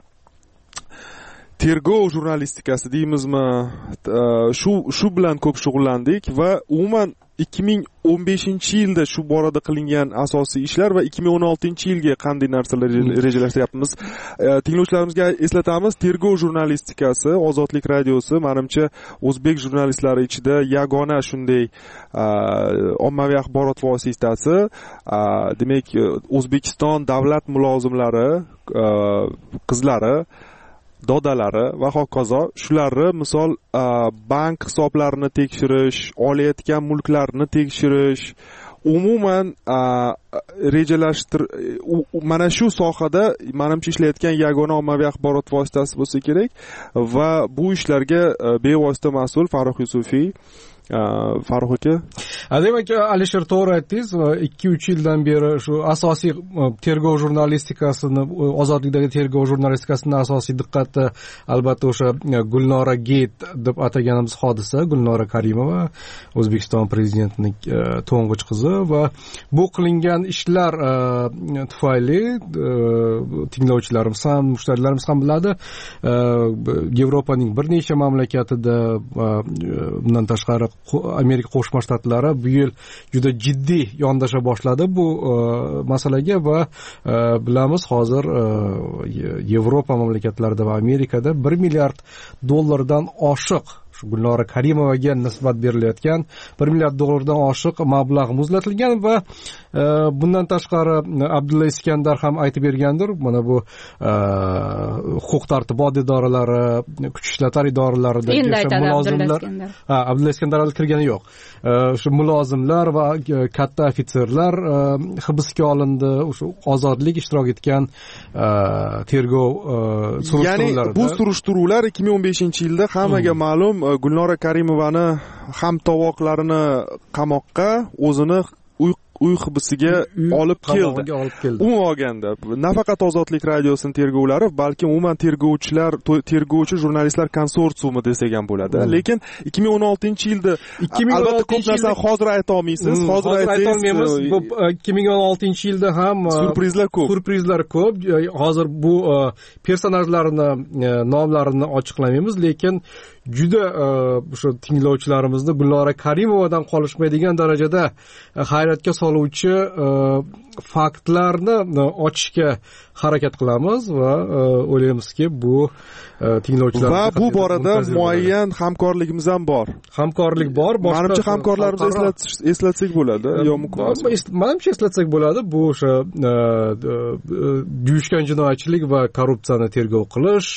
tergov jurnalistikasi deymizmi, shu shu bilan ko'p shug'ullandik va umuman ikki ming o'n beshinchi yilda shu borada qilingan asosiy ishlar va ikki ming o'n oltinchi yilga qanday narsalar rejalashtryapmiz. Tinglovchilarimizga eslatamiz, tergov jurnalistikasi Ozodlik radiosi menimcha o'zbek jurnalistlari ichida yagona shunday ommaviy axborot vositasi. Demak, O'zbekiston davlat mulozimlari, qizlari, dodalari va hokazo shularni misol bank hisoblarini tekshirish, olayotgan mulklarni tekshirish, umuman rejalashtir mana shu sohada menimcha ishlayotgan yagona ommaviy axborot vositasi bo'lsa kerak va bu ishlarga bevosita mas'ul Farruh Yusufiy. Farruh aka, demak, Alisher to'g'ri aytdingiz. ikki uch yildan beri shu asosiy tergov jurnalistikasini, ozodlikdagi tergov jurnalistikasini asosiy diqqati albatta o'sha Gulnora Gate deb ataganimiz hodisa, Gulnora Karimova, O'zbekiston prezidentining to'ng'ich qizi, va bu qilingan ishlar tufayli tinglovchilarimiz ham, mushtarlarimiz ham biladi, Yevropaning bir necha mamlakatida, bundan tashqari Amerika Qo'shma Shtatlari bu yil juda jiddiy yondasha boshladi bu masalaga va bilamiz, hozir Yevropa mamlakatlarida va Amerikada bir milliard dollardan oshiq Gulnora Karimovaga nisbat berilayotgan bir milliard dollardan oshiq mablag' muzlatilgan va bundan tashqari Abdulla Iskandar ham aytib bergandir, mana bu huquq tartibot idoralari, kuch ishlatar idoralaridagi mulozimlar, ha, Abdulla Iskandar kirgani yo'q. Shu mulozimlar va katta ofitserlar hibsga olindi, o'sha ozodlik ishtirok etgan tergov surishtiruvlarida. Ya'ni bu surishtiruvlar ikki ming o'n beshinchi yilda hammaga ma'lum, Gulnora Karimovani hamtovoqlarini qamoqqa, o'zini uy hibsiga olib keldi. Umuman olganda nafaqat Ozodlik radiosining tergovlari, balki umuman tergovchilar, tergovchi jurnalistlar konsorsiumi desak ham bo'ladi. Lekin ikki ming o'n oltinchi yilda albatta ko'p narsa hozir ayta olmaysiz. Hozir aytolmaymiz. Bu ikki ming o'n oltinchi yilda ham surprizlar ko'p. Surprizlar ko'p. Hozir bu personajlarni nomlarini ochiqlamaymiz, lekin juda o'sha tinglovchilarimizni Gulnora Karimovadan qolishmaydigan darajada hayratga soluvchi faktlarni ochishga harakat qilamiz va o'ylaymizki, bu tinglovchilar va bu borada muayyan hamkorligimiz ham bor. Hamkorlik bor. Menimcha hamkorlarimizni eslatsak bo'ladi, yo menimcha eslatsak bo'ladi. Bu o'sha uyushgan jinoyatchilik va korrupsiyani tergov qilish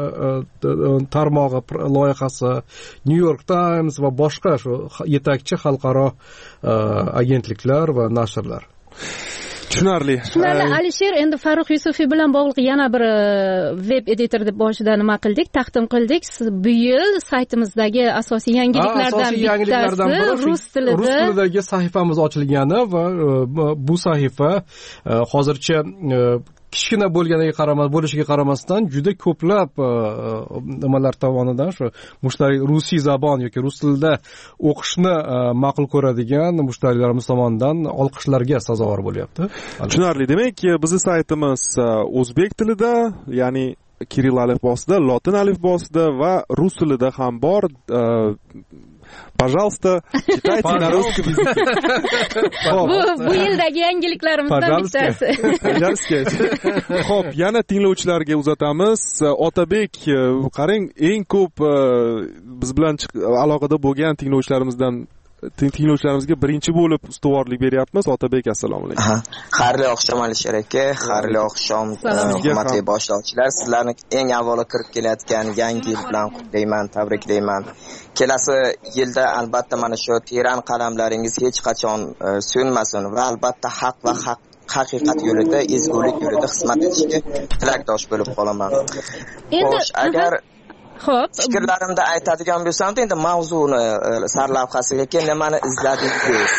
tarmog'i loyihasi, New York Times va boshqa shu yetakchi xalqaro agentliklar va nashrlar. Tushunarli. Tushunarli. Alisher, endi Farruh Yusufiy bilan bog'liq yana bir web editor deb boshida nima qildik, taqdim qildik. Bu yil saytimizdagi asosiy yangiliklardan bittasi rus tilida rus tilidagi sahifamiz ochilgani va bu sahifa hozircha kichkina bo'lganiga qaramasdan, bo'lishiga qaramasdan juda ko'plab nimalar tomonidan shu mushtariy rusiy zabon yoki rus tilida o'qishni ma'qul ko'radigan mushtarilarimiz tomonidan olqishlarga sazovor bo'lyapti. Tushunarli. Demak, bizning saytimiz o'zbek tilida, ya'ni kirill alifbosida, lotin alifbosida va rus tilida ham bor. Пожалуйста, читайте на русском языке. Bu bu yildagi yangiliklarimizdan bittasi. Пожалуйста. Xo'p, yana tinglovchilarga uzatamiz. Otabek, qarang, eng ko'p biz bilan aloqada bo'lgan tinglovchilarimizdan tinglovchilarimizga birinchi bo'lib ustuvorlik beryapmiz. Otabek, assalomu alaykum. Xayrli oqshom Alisher aka, xayrli oqshom hurmatli boshlovchilar. Sizlarni eng avvalo kirib kelayotgan yangi yil bilan qutlayman, tabriklayman. Kelasi yilda albatta mana shu teran qalamlaringiz hech qachon so'nmasin va albatta haq va haq haqiqat yo'lida, ezgulik yo'lida xizmat etishga tilakdosh bo'lib qolaman. Xo'sh, agar Xo'p, fikrlarimda aytadigan bo'lsam, endi mavzuni sarlavhasiga keyin nimani izladingiz?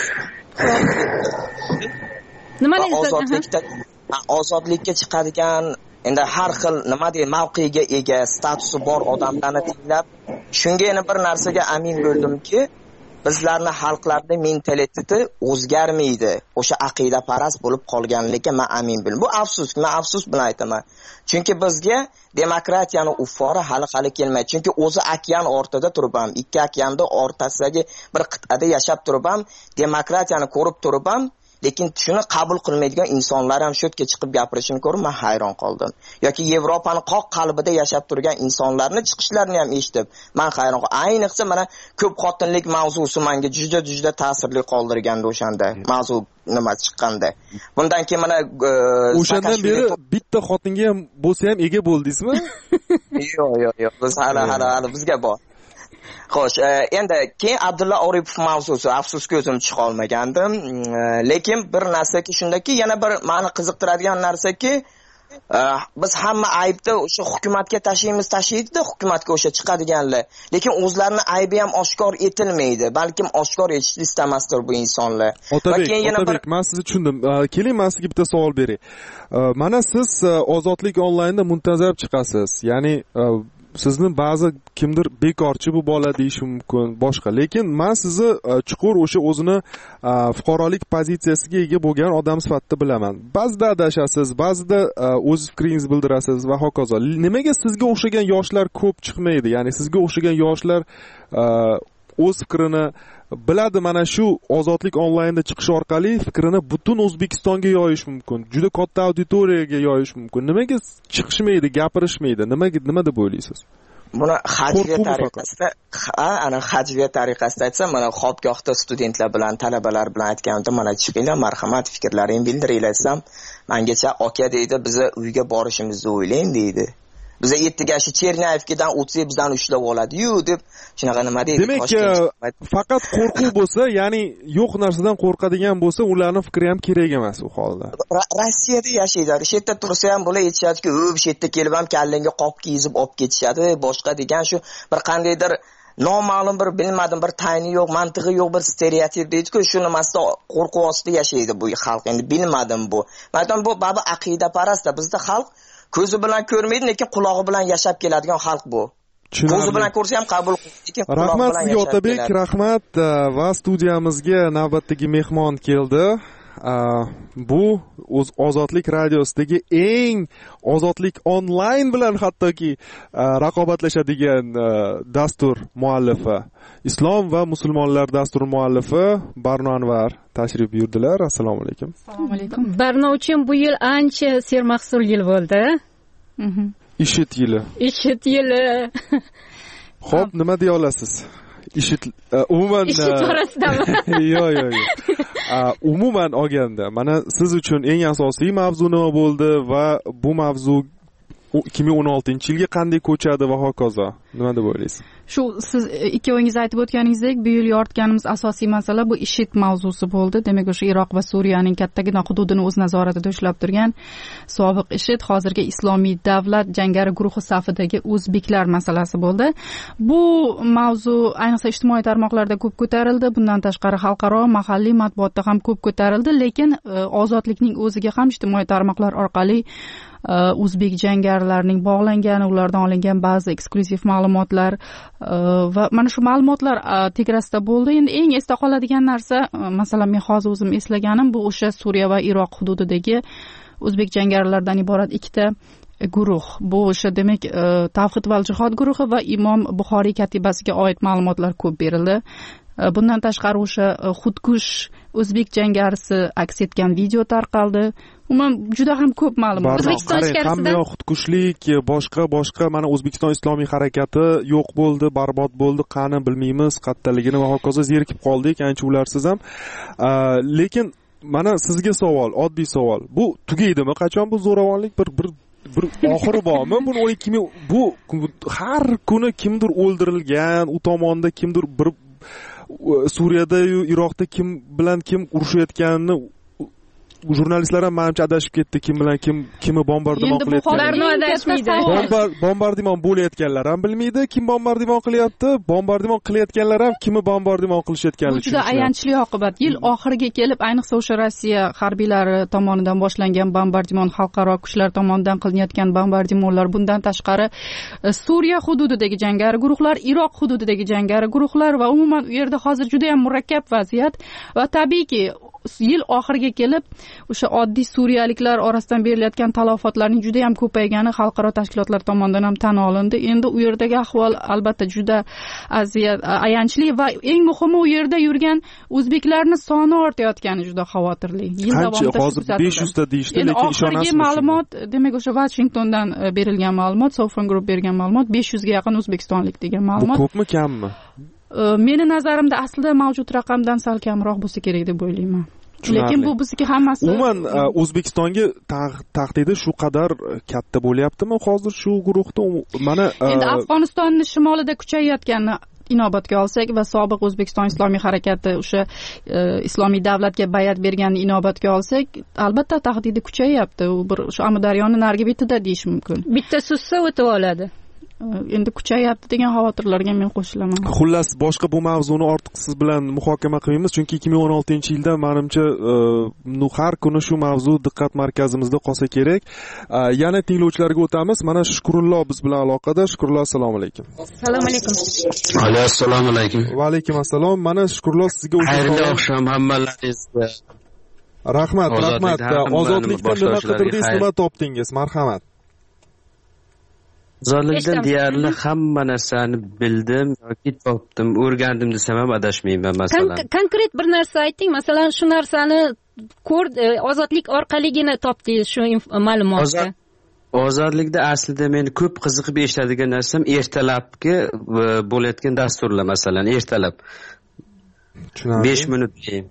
Nimani izladingiz? Ozodlikka chiqadigan, endi har xil nima deydi, mavqega ega, statusi bor odamlarni tinglab, shunga yana bir narsaga amin bo'ldimki, bizlarning xalqlarning mentaliteti o'zgarmaydi. O'sha aqida parast bo'lib qolganligiga men amin bo'laman. Bu afsus, men afsus bilan aytaman. Chunki bizga demokratiyani ufori hali hali kelmaydi. Chunki o'zi okean ortida turib ham, ikki okeanning o'rtasidagi bir qit'ada yashab turib ham, demokratiyani ko'rib turib ham, lekin shuni qabul qilmaydigan insonlar ham shu yerga chiqib gapirishini ko'rib men hayron qoldim. Yoki Yevropaning qoq qalbida yashab turgan insonlarning chiqishlarini ham eshitib men hayron qoldim. Ayniqsa mana ko'p xotinlik mavzusi menga juda juda ta'sirli qoldirgandi o'shanda. Mavzu nima chiqqanda. Bundan keyin mana o'shandan beri bitta xotinga ham bo'lsa ham ega bo'ldingizmi? Yo'q, yo'q, yo'q. Biz hali hali hali bizga bor. Xo'sh, endi keyin Abdulla Oripov mavzusi, afsuski o'zim chiqa olmagandim. Lekin bir narsaki shundaki, yana bir meni qiziqtiradigan narsaki, biz hamma aybni o'sha hukumatga tashlaymiz, tashlaydi-da hukumatga o'sha chiqadiganlar. Lekin o'zlarining aybi ham oshkor etilmaydi. Balkim oshkor etishni istamasdir bu insonlar. Otabek, Otabek, men sizni tushundim. Keling, men sizga bitta savol beray. Mana siz Ozodlik onlaynda muntazam chiqasiz. Ya'ni sizni ba'zi kimdir bekorchi bu bola deyishi mumkin, boshqa. Lekin men sizni chuqur o'sha o'zini fuqarolik pozitsiyasiga ega bo'lgan odam sifatida bilaman. Ba'zida adashasiz, ba'zida o'z fikringizni bildirasiz va hokazo. Nimaga sizga o'xshagan yoshlar ko'p chiqmaydi? Ya'ni sizga o'xshagan yoshlar o'z fikrini biladi, mana shu Ozodlik onlaynda chiqish orqali fikrini butun O'zbekistonga yoyish mumkin. Juda katta auditoriyaga yoyish mumkin. Nimaga chiqishmaydi, gapirishmaydi? Nimaga, nima deb o'ylaysiz? Buni hajviya tariqasida, ha, ana hajviya tariqasida aytsam, mana xobgohda studentlar bilan, talabalar bilan aytganimda, mana chiqinglar, marhamat, fikrlaringizni bildiringlar desam, mengacha aka deydi, biz uyga borishimizni o'ylang deydi. Biza yettiga shu Chernayevkidan o'tsak bizdan ushlab oladi-yu deb shunaqa nima deydi. Demak, faqat qo'rquv bo'lsa, ya'ni yo'q narsadan qo'rqadigan bo'lsa, ularning fikri ham kerak emas u holda. Rossiyada yashaydi. Shu yerda tursa ham bular aytishadiki, "U bu yerda kelib ham kallangga qop kiyizib olib ketishadi", boshqa degan shu bir qandaydir noma'lum bir bilmadim bir tayini yo'q, mantig'i yo'q bir stereotip deydi-ku, shu nimasida qo'rquv ostida yashaydi bu xalq. Endi bilmadim bu. Maydon bu babi aqida parastda bizda xalq ko'zi bilan ko'rmaydi, lekin qulog'i bilan yashab keladigan xalq bu. Ko'zi bilan ko'rsa ham qabul qilmaydi, lekin qulog'i bilan yashab keladi. Rahmat Otabek, rahmat va studiyamizga navbatdagi mehmon keldi. Bu Ozodlik radiosidagi eng Ozodlik onlayn bilan hattoki raqobatlashadigan dastur muallifi, Islom va musulmonlar dastur muallifi Barno Anvar tashrif buyurdilar. Assalomu alaykum. Assalomu alaykum. Barno uchun bu yil ancha sermahsul yil bo'ldi. Ishit yili. Ishit yili. Xo'p, nima deya olasiz? Ishit umuman ishit orasidami? Yo'q, yo'q, yo'q. Umuman olganda, mana siz uchun eng asosiy mavzu nima bo'ldi va bu mavzu ikki ming o'n oltinchi yilga qanday ko'chadi va hokazo? Nima deb o'ylaysiz? Shu siz ikkovingiz aytib o'tganingizdek, bu yil yoritganimiz asosiy masala bu IShID mavzusi bo'ldi. Demak, o'sha Iroq va Suriyaning kattagina hududini o'z nazoratida ushlab turgan sobiq IShID, hozirgi Islomiy davlat jangari guruhi safidagi o'zbeklar masalasi bo'ldi. Bu mavzu ayniqsa ijtimoiy tarmoqlarda ko'p ko'tarildi. Bundan tashqari xalqaro, mahalliy matbuotda ham ko'p ko'tarildi, lekin ozodlikning o'ziga ham ijtimoiy tarmoqlar orqali o'zbek jangarilarning bog'langani, ulardan olingan ba'zi eksklyuziv ma'lumotlar va mana shu ma'lumotlar tegrasida bo'ldi. Endi eng esda qoladigan narsa, masalan, men hozir o'zim eslaganim, bu o'sha Suriya va Iroq hududidagi o'zbek jangarilardan iborat ikkita guruh. Bu o'sha demak Tavhid va jihod guruhi va Imom Buxoriy katibasiga oid ma'lumotlar ko'p berildi. bundan tashqari o'sha xudkush o'zbek jangarisi aks etgan video tarqaldi. Umuman juda ham ko'p ma'lumot. O'zbekiston ichkarisida hamma xudkushlik, boshqa boshqa mana O'zbekiston islomiy harakati yo'q bo'ldi, barbod bo'ldi, qani bilmaymiz, qattaligini va hokazo zerikib qoldik, ancha ularsiz ham. Lekin mana sizga savol, oddiy savol. Bu tugaydimi? Qachon bu zo'ravonlik bir bir bir oxiri bormi? Buni o'n ikki ming bu har kuni kimdir o'ldirilgan, u tomonda kimdir bir Suriyada, Iroqda kim bilan kim urushayotganini jurnalistlar ham menimcha adashib ketdi, kim bilan kim kimi bombardimon qilayotganini. Bombardimon bo'layotganlar ham bilmaydi, kim bombardimon qilyapti, bombardimon qilayotganlar ham kimi bombardimon qilishayotganini tushunmaydi. Bu juda ayanchli oqibat. Yil oxiriga kelib, ayniqsa o'sha Rossiya harbiylari tomonidan boshlangan bombardimon, xalqaro kuchlar tomonidan qilinayotgan bombardimonlar, bundan tashqari Suriya hududidagi jangari guruhlar, Iroq hududidagi jangari guruhlar va umuman u yerda hozir juda ham murakkab vaziyat va tabiiyki yil oxiriga kelib o'sha oddiy suriyaliklar orasidan berilayotgan talafotlarning juda ham ko'paygani xalqaro tashkilotlar tomonidan ham tan olindi. Endi u yerdagi ahvol albatta juda aziyat ayanchli va eng muhimi u yerda yurgan o'zbeklarning soni ortayotgani juda xavotirli. Yil davomida hozir besh yuz ta deyishdi, lekin ishonasizmi? Ma'lumot, demak o'sha Washingtondan berilgan ma'lumot, Southern Group bergan ma'lumot besh yuz ga yaqin o'zbekistonlik degan ma'lumot. Bu ko'pmi, kammi? Meni nazarimda aslida mavjud raqamdan sal kamroq bo'lsa kerak deb o'ylayman. Lekin bu bizniki hammasi umuman O'zbekistonga tahdidi shu qadar katta bo'lyaptimi hozir shu guruhda? Mana endi Afg'onistonning shimolida kuchayayotganini inobatga olsak va sobiq O'zbekiston islomiy harakati o'sha islomiy davlatga bayat berganini inobatga olsak, albatta tahdidi kuchayapti. U bir shu Amudaryoning narigi betida deyish mumkin. Bitta suzsa o'tib oladi. Endi kuchayapti degan xavotirlarga men qo'shilaman. Xullas, boshqa bu mavzuni ortiq siz bilan muhokama qilmaymiz, chunki ikki ming o'n oltinchi yilda menimcha har kuni shu mavzu diqqat markazimizda qolsa kerak. Yana tinglovchilarga o'tamiz. Mana Shukrullo biz bilan aloqada. Shukrullo, assalomu alaykum. Assalomu alaykum. Assalomu alaykum. Va alaykum assalom. Mana Shukrullo sizga o'zi xayrli oqshom hammalaringizga. Rahmat, rahmat. Ozodlikda nima qidirdingiz, nima topdingiz? Marhamat. Ozodlikdan deyarli hamma narsani bildim yoki topdim, o'rgandim desam ham adashmayman. Masalan, konkret bir narsa ayting. Masalan, shu narsani ko'rd, ozodlik orqaligina topdingiz shu ma'lumotni. Ozodlikda aslida meni ko'p qiziqib eshitadigan narsam ertalabki bo'layotgan dasturlar, masalan, ertalab besh minut keyin.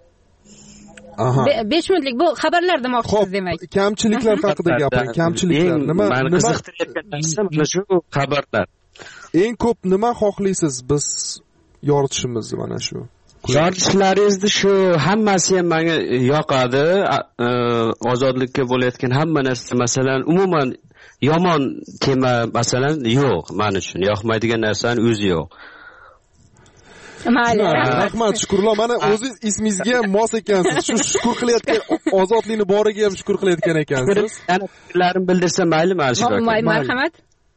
Aha. besh minutlik bu xabarlar demoqchisiz demak. Kamchiliklar haqida gapiring. Kamchiliklar nima? Meni qiziqtirayotgan narsam mana shu xabarlar. Eng ko'p nima xohlaysiz biz yoritishimizni mana shu? Yorishlaringizni shu hammasi ham menga yoqadi. Ozodlikka bo'layotgan hamma narsa, masalan, umuman yomon tema masalan yo'q. Men uchun yoqmaydigan narsaning o'zi yo'q. Mayli, rahmat Shukrullo. Mana o'zingiz ismingizga ham mos ekansiz. Shu shukur qilayotgan ozodlikni boriga ham shukur qilayotgan ekansiz. Yana fikrlarimni bildirsam mayli, mayli. Marhamat.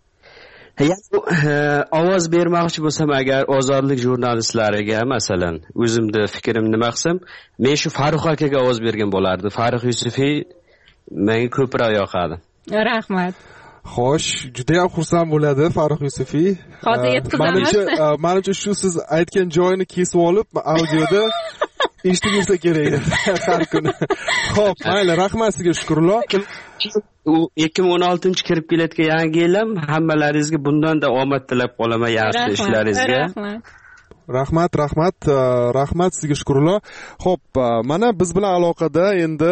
Ovoz bermoqchi bo'lsam agar ozodlik jurnalistlariga, masalan, o'zimni fikrimni nima qilsam, men shu Farruh akaga ovoz bergan bo'lardim. Farruh Yusufiy menga ko'proq yoqadi. Rahmat. Xo'sh, juda ham xursand bo'ladi Farruh Yusufiy. Hozir yetkazamiz. Menimcha, menimcha shu siz aytgan joyini kesib olib, audioda eshitib yursa kerak har kuni. Xo'p, mayli, rahmat sizga Shukrullo. ikki ming o'n oltinchi kirib kelayotgan yangi yil ham hammalaringizga bundan da omad tilab qolaman, yaxshi ishlaringizga. Rahmat, rahmat, rahmat sizga Shukrullo. Xo'p, mana biz bilan aloqada endi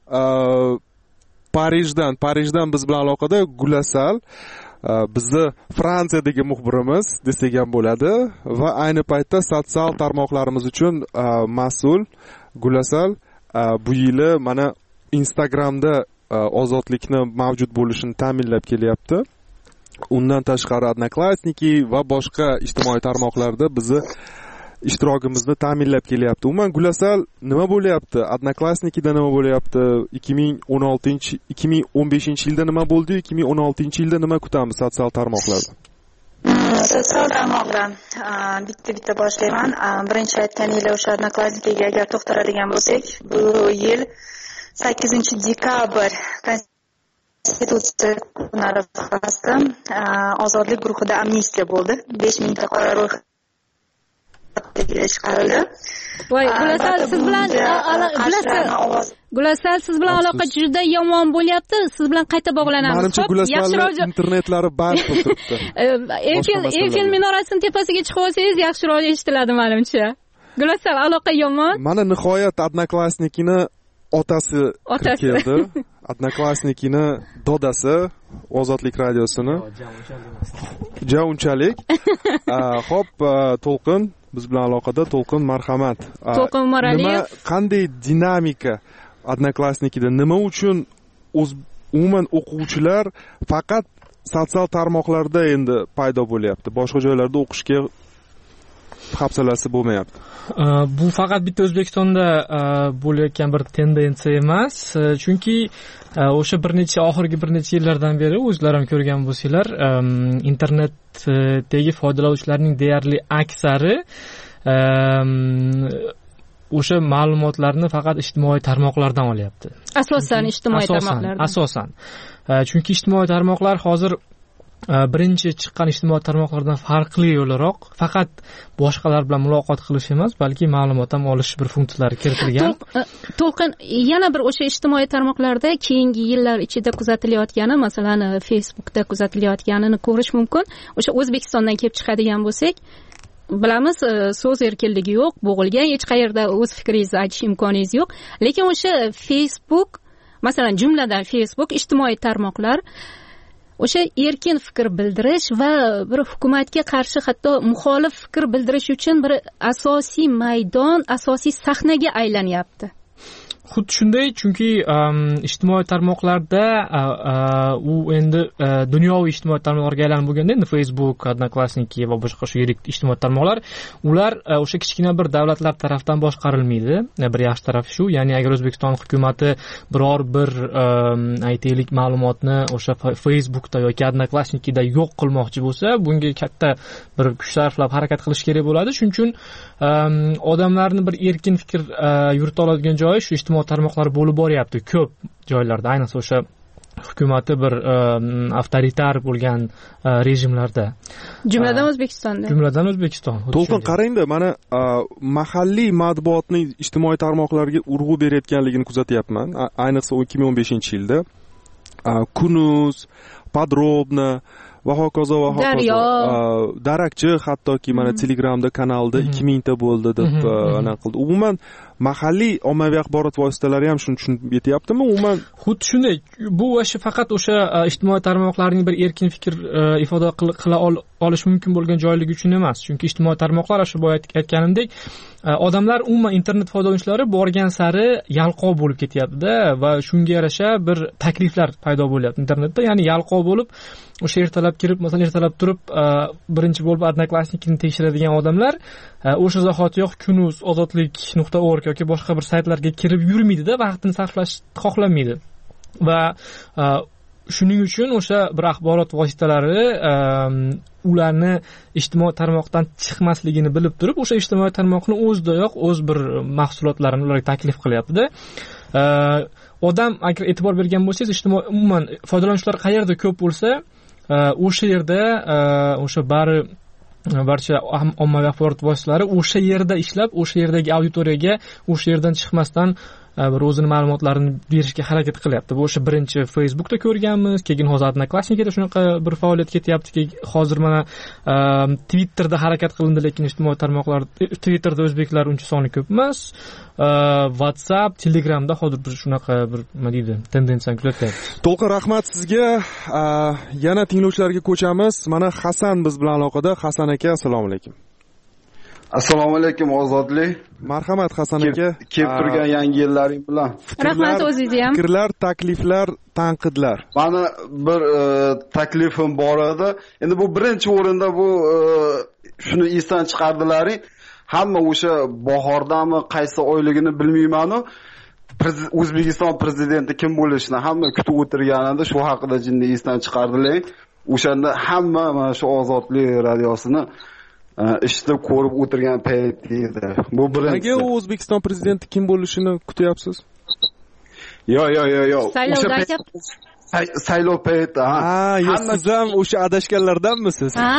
Parijdan, Parijdan biz bilan aloqada Gulasal, bizni Fransiyadagi muxbirimiz desak ham bo'ladi va ayni paytda sotsial tarmoqlarimiz uchun mas'ul Gulasal bu yili mana Instagramda ozodlikni mavjud bo'lishini ta'minlab kelyapti. Undan tashqari Odnoklassniki va boshqa ijtimoiy tarmoqlarda bizni ishtirokimizni ta'minlab kelyapti. Umuman Gulasal nima bo'lyapti? Odnoklassnikida nima bo'lyapti? ikki ming o'n oltinchi ikki ming o'n beshinchi yilda nima bo'ldi? ikki ming o'n oltinchi yilda nima kutamiz sotsial tarmoqlarda? Sotsial tarmoqdan bitta-bitta boshlayman. Birinchi aytganinglar o'sha Odnoklassnikiga agar to'xtaladigan bo'lsak, bu yil sakkizinchi dekabr Konstitutsiya kuni arafasida ozodlik guruhida amnistiya bo'ldi. besh mingta qora ro'yxat chiqarildi. voy Gulasal siz bilan Gulasal siz bilan aloqa juda yomon bo'lyapti. Siz bilan qayta bog'lanamiz. Menimcha Gulasal internetlari band bo'lib turibdi. Eyfel Eyfel minorasining tepasiga chiqib olsangiz yaxshiroq eshitiladi menimcha. Gulasal aloqa yomon. Mana nihoyat Odnoklassnikini otasi keldi. Odnoklassnikini dodasi Ozodlik radiosini. Ja unchalik. Xo'p, To'lqin biz bilan aloqada. To'lqin, marhamat. To'lqin Moraliyev. Nima qanday dinamika Odnoklassnikida, nima uchun o'z umuman o'quvchilar faqat sotsial tarmoqlarda endi paydo bo'lyapti, boshqa joylarda o'qishga hafsalasi bo'lmayapti? Bu faqat bitta O'zbekistonda bo'layotgan bir tendensiya emas, chunki o'sha bir necha oxirgi bir necha yillardan beri o'zlar ham ko'rgan bo'lsanglar, internetdagi foydalanuvchilarning deyarli aksari o'sha ma'lumotlarni faqat ijtimoiy tarmoqlardan olyapti. Asosan ijtimoiy tarmoqlardan. Asosan. Chunki ijtimoiy tarmoqlar hozir birinchi chiqqan ijtimoiy tarmoqlardan farqli o'laroq faqat boshqalar bilan muloqot qilish emas, balki ma'lumot ham olish bir funksiyalari kiritilgan. To'lqin, yana bir o'sha ijtimoiy tarmoqlarda keyingi yillar ichida kuzatilayotgani, masalan, Facebookda kuzatilayotganini ko'rish mumkin. O'sha O'zbekistondan kelib chiqadigan bo'lsak, bilamiz, so'z erkinligi yo'q, bo'g'ilgan, hech qayerda o'z fikringizni aytish imkoningiz yo'q. Lekin o'sha Facebook, masalan, jumladan Facebook, ijtimoiy tarmoqlar o'sha erkin fikr bildirish va bir hukumatga qarshi hatto muxolif fikr bildirish uchun bir asosiy maydon, asosiy sahnaga aylanyapti. Xuddi shunday, chunki ijtimoiy tarmoqlarda u endi dunyoviy ijtimoiy tarmoqlarga aylanib bo'lganda, endi Facebook, Odnoklassniki va boshqa shu yirik ijtimoiy tarmoqlar, ular o'sha kichkina bir davlatlar tarafdan boshqarilmaydi. Bir yaxshi tarafi shu, ya'ni agar O'zbekiston hukumati biror bir aytaylik ma'lumotni o'sha Facebookda yoki Odnoklassnikida yo'q qilmoqchi bo'lsa, bunga katta bir kuch sarflab harakat qilish kerak bo'ladi. Shuning uchun odamlarni bir erkin fikr yurita oladigan joyi shu ijtimoiy tarmoqlar bo'lib boryapti ko'p joylarda, ayniqsa o'sha hukumati bir avtoritar bo'lgan rejimlarda, jumladan O'zbekistonda. Jumladan O'zbekiston. To'lqin, qarangda, mana mahalliy matbuotning ijtimoiy tarmoqlarga urg'u berayotganligini kuzatyapman. Ayniqsa ikki ming o'n beshinchi yilda Kunuz, Podrobno va hokazo va hokazo. Darakchi hattoki mana Telegramda kanalda ikki ming ta bo'ldi deb ana qildi. Umuman mahalliy ommaviy axborot vositalari ham shuni tushunib yetyaptimi? Umuman xuddi shunday. Bu o'sha faqat o'sha ijtimoiy tarmoqlarning bir erkin fikr ifoda qila olish mumkin bo'lgan joyligi uchun emas. Chunki ijtimoiy tarmoqlar, shu boya aytganimdek, odamlar umuman internet foydalanuvchilari borgan sari yalqov bo'lib ketyapti-da va shunga yarasha bir takliflar paydo bo'lyapti internetda. Ya'ni yalqov bo'lib o'sha ertalab kirib, masalan, ertalab turib birinchi bo'lib Odnoklassnikini tekshiradigan odamlar o'sha zahotiyoq Kunuz, ozodlik nuqta org yoki boshqa bir saytlarga kirib yurmaydi-da, vaqtini sarflash xohlamaydi. Va shuning uchun o'sha bir axborot vositalari ularni ijtimoiy tarmoqdan chiqmasligini bilib turib, o'sha ijtimoiy tarmoqni o'zidayoq o'z bir mahsulotlarini ularga taklif qilyapti-da. Odam agar e'tibor bergan bo'lsangiz, ijtimoiy umuman foydalanuvchilar qayerda ko'p bo'lsa, o'sha yerda o'sha bari barcha ommaviy axborot vositalari o'sha yerda ishlab, o'sha yerdagi auditoriyaga o'sha yerdan chiqmasdan bir o'zini ma'lumotlarini berishga harakat qilyapti. Bu o'sha birinchi Facebookda ko'rganmiz, keyin hozir Odnoklassnikida shunaqa bir faoliyat ketyapti. Hozir mana Twitterda harakat qilindi, lekin ijtimoiy tarmoqlar Twitterda o'zbeklar uncha soni ko'p emas. WhatsApp, Telegramda hozir bir shunaqa bir nima deydi, tendensiyani kuzatyapmiz. To'lqin, rahmat sizga. Yana tinglovchilarga ko'chamiz. Mana Hasan biz bilan aloqada. Hasan aka, assalomu alaykum. Assalomu alaykum, Ozodlik. Marhamat Hasan aka. Kelib turgan yangi yillaring bilan. Rahmat o'zingizga ham. Fikrlar, takliflar, tanqidlar. Mani bir taklifim bor edi. Endi bu birinchi o'rinda bu shuni esdan chiqardilaring. Hamma o'sha bahordami, qaysi oyligini bilmayman-u. O'zbekiston prezidenti kim bo'lishini hamma kutib o'tirganida shu haqida jinni esdan chiqardilar. O'shanda hamma mana shu Ozodlik radiosini eshitib ko'rib o'tirgan payt edi. Bu birinchi. Nega O'zbekiston prezidenti kim bo'lishini kutyapsiz? Yo, yo, yo, yo. Saylovda saylov payti. Ha, yo siz ham o'sha adashganlardanmisiz? Ha.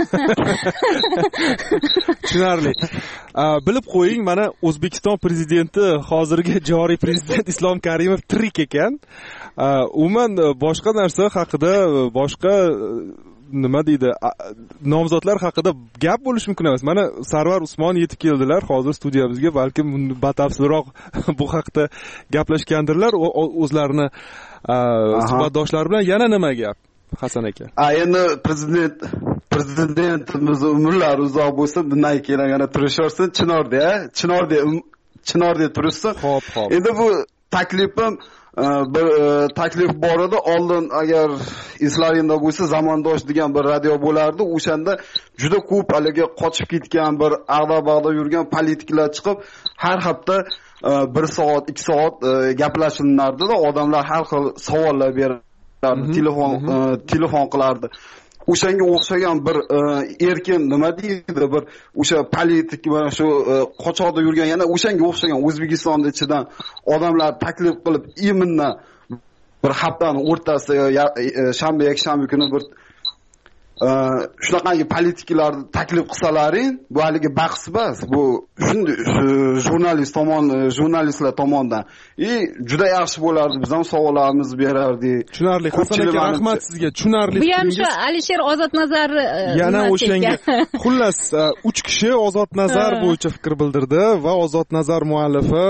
Tushunarli. Bilib qo'ying, mana O'zbekiston prezidenti hozirgi joriy prezident Islom Karimov tirik ekan. Umuman boshqa narsa haqida, boshqa nima deydi, nomzodlar haqida gap bo'lishi mumkin emas. Mana Sarvar Usmon yetib keldilar hozir studiyamizga, balkim batafsilroq bu haqida gaplashgandirlar o'zlarini suhbatdoshlari bilan. Yana nima gap, Hasan aka? A endi prezident prezidentimiz umrlari uzoq bo'lsin, bundan keyin yana turisharsin Chinorda, Chinorda Chinorda turishsin. Xo'p, xo'p. Endi bu taklifim bir taklif bor edi. Oldin agar eslaringda bo'lsa Zamondosh degan bir radio bo'lardi. O'shanda juda ko'p haliga qochib ketgan, bir ag'da-bag'da yurgan politiklar chiqib, har hafta bir soat, ikki soat gaplashinardi-da, odamlar har xil savollar berardi, telefon telefon qilardi. O'shanga o'xshagan bir erkin nima deydi, bir o'sha politik mana shu qochoqda yurgan, yana o'shanga o'xshagan O'zbekistonning ichidan odamlar taklif qilib, iminna bir haftani o'rtasida shanba, yakshanba kuni bir shunaqangi politiklarni taklif qilsalaring, bu haligi bahs emas, bu shunday jurnalist tomon, jurnalistlar tomonidan и juda yaxshi bo'lardi. Biz ham savollarimizni berardik. Tushunarli. Hasan aka, rahmat sizga. Tushunarli. Bu ham shu Alisher Ozodnazar yana o'shanga. Xullas, uch kishi Ozodnazar bo'yicha fikr bildirdi va Ozodnazar muallifi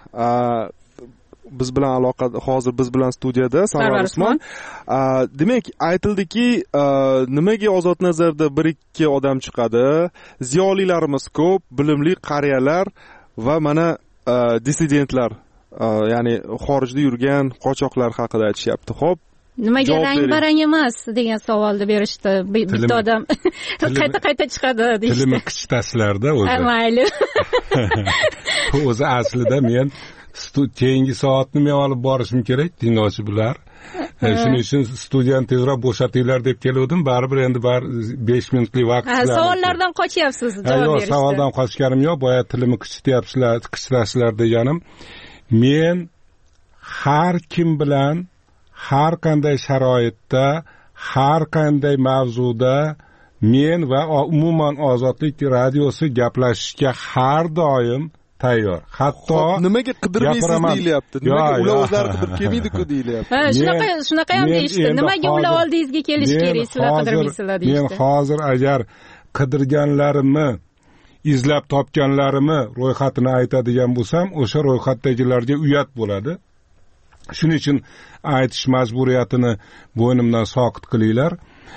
biz bilan aloqada, hozir biz bilan studiyada Sarvar Usmon. Demak, aytildiki, nimaga Ozodnazarda bir ikki odam chiqadi? Ziyolilarimiz ko'p, bilimli qariyalar va mana dissidentlar, ya'ni xorijda yurgan qochoqlar haqida aytishyapti. Xo'p, nimaga rang-barang emas degan savolni berishdi. Bitta odam qayta-qayta chiqadi deydi. Tilimi qichitasizlarda o'zi. Mayli. O'zi aslida men keyingi soatni men olib borishim kerak, tinglovchi bular. Shuning uchun studiyani tezroq bo'shatinglar deb keldim. Baribir endi bar besh minutlik vaqtlar. Ha, savollardan qochyapsiz, javob berishda. Yo'q, savoldan qochganim yo'q. Boya tilimni qichityapsizlar, qichitasizlar deganim. Men har kim bilan har qanday sharoitda, har qanday mavzuda men va umuman Ozodlik radiosi gaplashishga har doim tayyor. Hatto nimaga qidirmaysiz deyilyapti. Nimaga ular o'zlari qidirib kelmaydi-ku deyilyapti. Ha, shunaqa shunaqa ham deyishdi. Nimaga ular oldingizga kelish kerak, sizlar qidirmaysizlar deyishdi. Men hozir agar qidirganlarimni, izlab topganlarimni ro'yxatini aytadigan bo'lsam, o'sha ro'yxatdagilarga uyat bo'ladi. Shuning uchun aytish majburiyatini bo'ynimdan soqit qilinglar.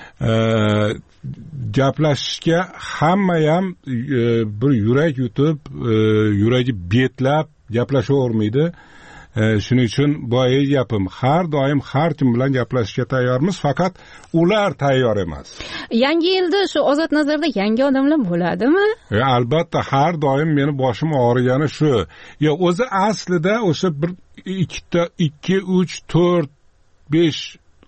Gaplashishga hamma ham bir yurak yutib, yuragi betlab gaplashavermaydi. Shuning uchun boya gapim, har doim har kim bilan gaplashishga tayyormiz, faqat ular tayyor emas. Yangi yilda shu Ozodnazarda yangi odamlar bo'ladimi? E, albatta, har doim meni boshim og'rigani shu. Yo, o'zi aslida o'sha bir ikkita, ikki, uch, to'rt, besh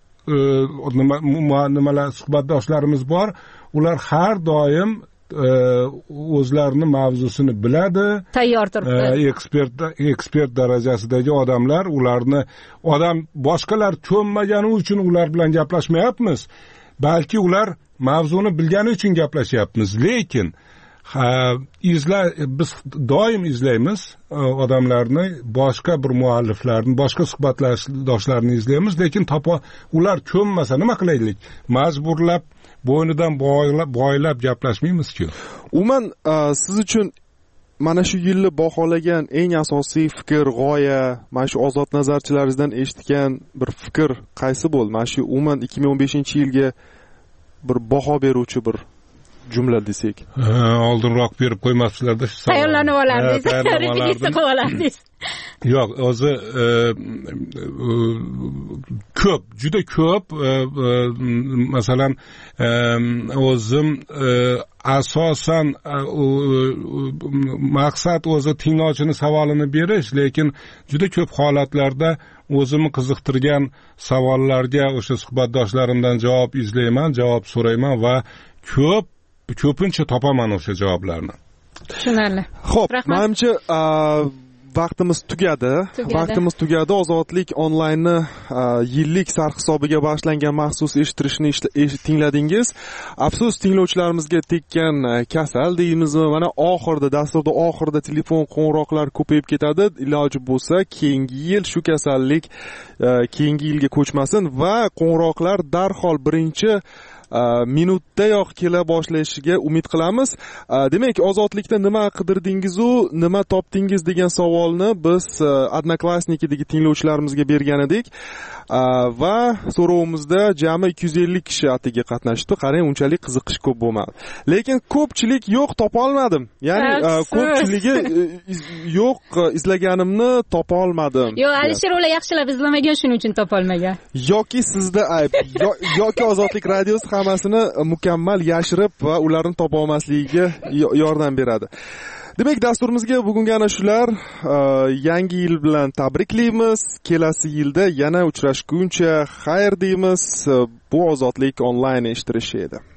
nima nimalar suhbatdoshlarimiz bor. Ular har doim o'zlarini mavzusini biladi, tayyor turibdi. Ekspert ekspert darajasidagi odamlar, ularni odam boshqalar ko'nmagani uchun ular bilan gaplashmayapmiz. Balki ular mavzuni bilgani uchun gaplashyapmiz. Lekin izla biz doim izlaymiz odamlarni, boshqa bir mualliflarni, boshqa suhbatdoshlarni izlaymiz, lekin topa ular ko'nmasa nima qilaylik? Majburlab bo'ynidan boylab boylab gaplashmaymiz-ku. Umuman siz uchun mana shu yilni baholagan eng asosiy fikr, g'oya, mana shu ozodnazarchilaringizdan eshitgan bir fikr qaysi bo'ldi? Mana shu umuman ikki ming o'n beshinchi yilga bir baho beruvchi bir jumla desak. Oldinroq berib qo'ymabsizlarda shu savol. Tayyorlanib olardingiz, repetitsiya qilib olardingiz. Yo'q, o'zi ko'p, juda ko'p, masalan, o'zim asosan maqsad o'zi tinglovchini savolini berish, lekin juda ko'p holatlarda o'zimni qiziqtirgan savollarga o'sha suhbatdoshlarimdan javob izlayman, javob so'rayman va ko'p ko'pincha topaman o'sha javoblarni. Tushunarli. Xo'p, menimcha vaqtimiz tugadi. Vaqtimiz tugadi. Ozodlik onlaynni yillik sarhisobiga bag'ishlangan maxsus eshittirishni tingladingiz. Afsus, tinglovchilarimizga tekkan kasal deymizmi? Mana oxirida, dasturda oxirida telefon qo'ng'iroqlar ko'payib ketadi. Iloji bo'lsa, keyingi yil shu kasallik keyingi yilga ko'chmasin va qo'ng'iroqlar darhol birinchi minutdayoq kela boshlashiga umid qilamiz. Demak, ozodlikda nima qidirdingiz-u, nima topdingiz degan savolni biz Odnoklassnikidagi tinglovchilarimizga bergan edik va so'rovimizda jami ikki yuz ellik kishi atiga qatnashdi. Qarang, unchalik qiziqish ko'p bo'lmadi. Lekin ko'pchilik yo'q, topa olmadim. Ya'ni ko'pchiligi yo'q, izlaganimni topa olmadim. Yo'q, Alisher ular yaxshilab izlamagan, shuning uchun topa olmagan. Yoki sizda ayb, yoki Ozodlik radiosi hammasini mukammal yashirib va ularni topa olmasligiga yordam beradi. Demak, dasturimizga bugungi ana shular. Yangi yil bilan tabriklaymiz. Kelasi yilda yana uchrashguncha xayr deymiz. Bu Ozodlik onlayn eshittirishi edi.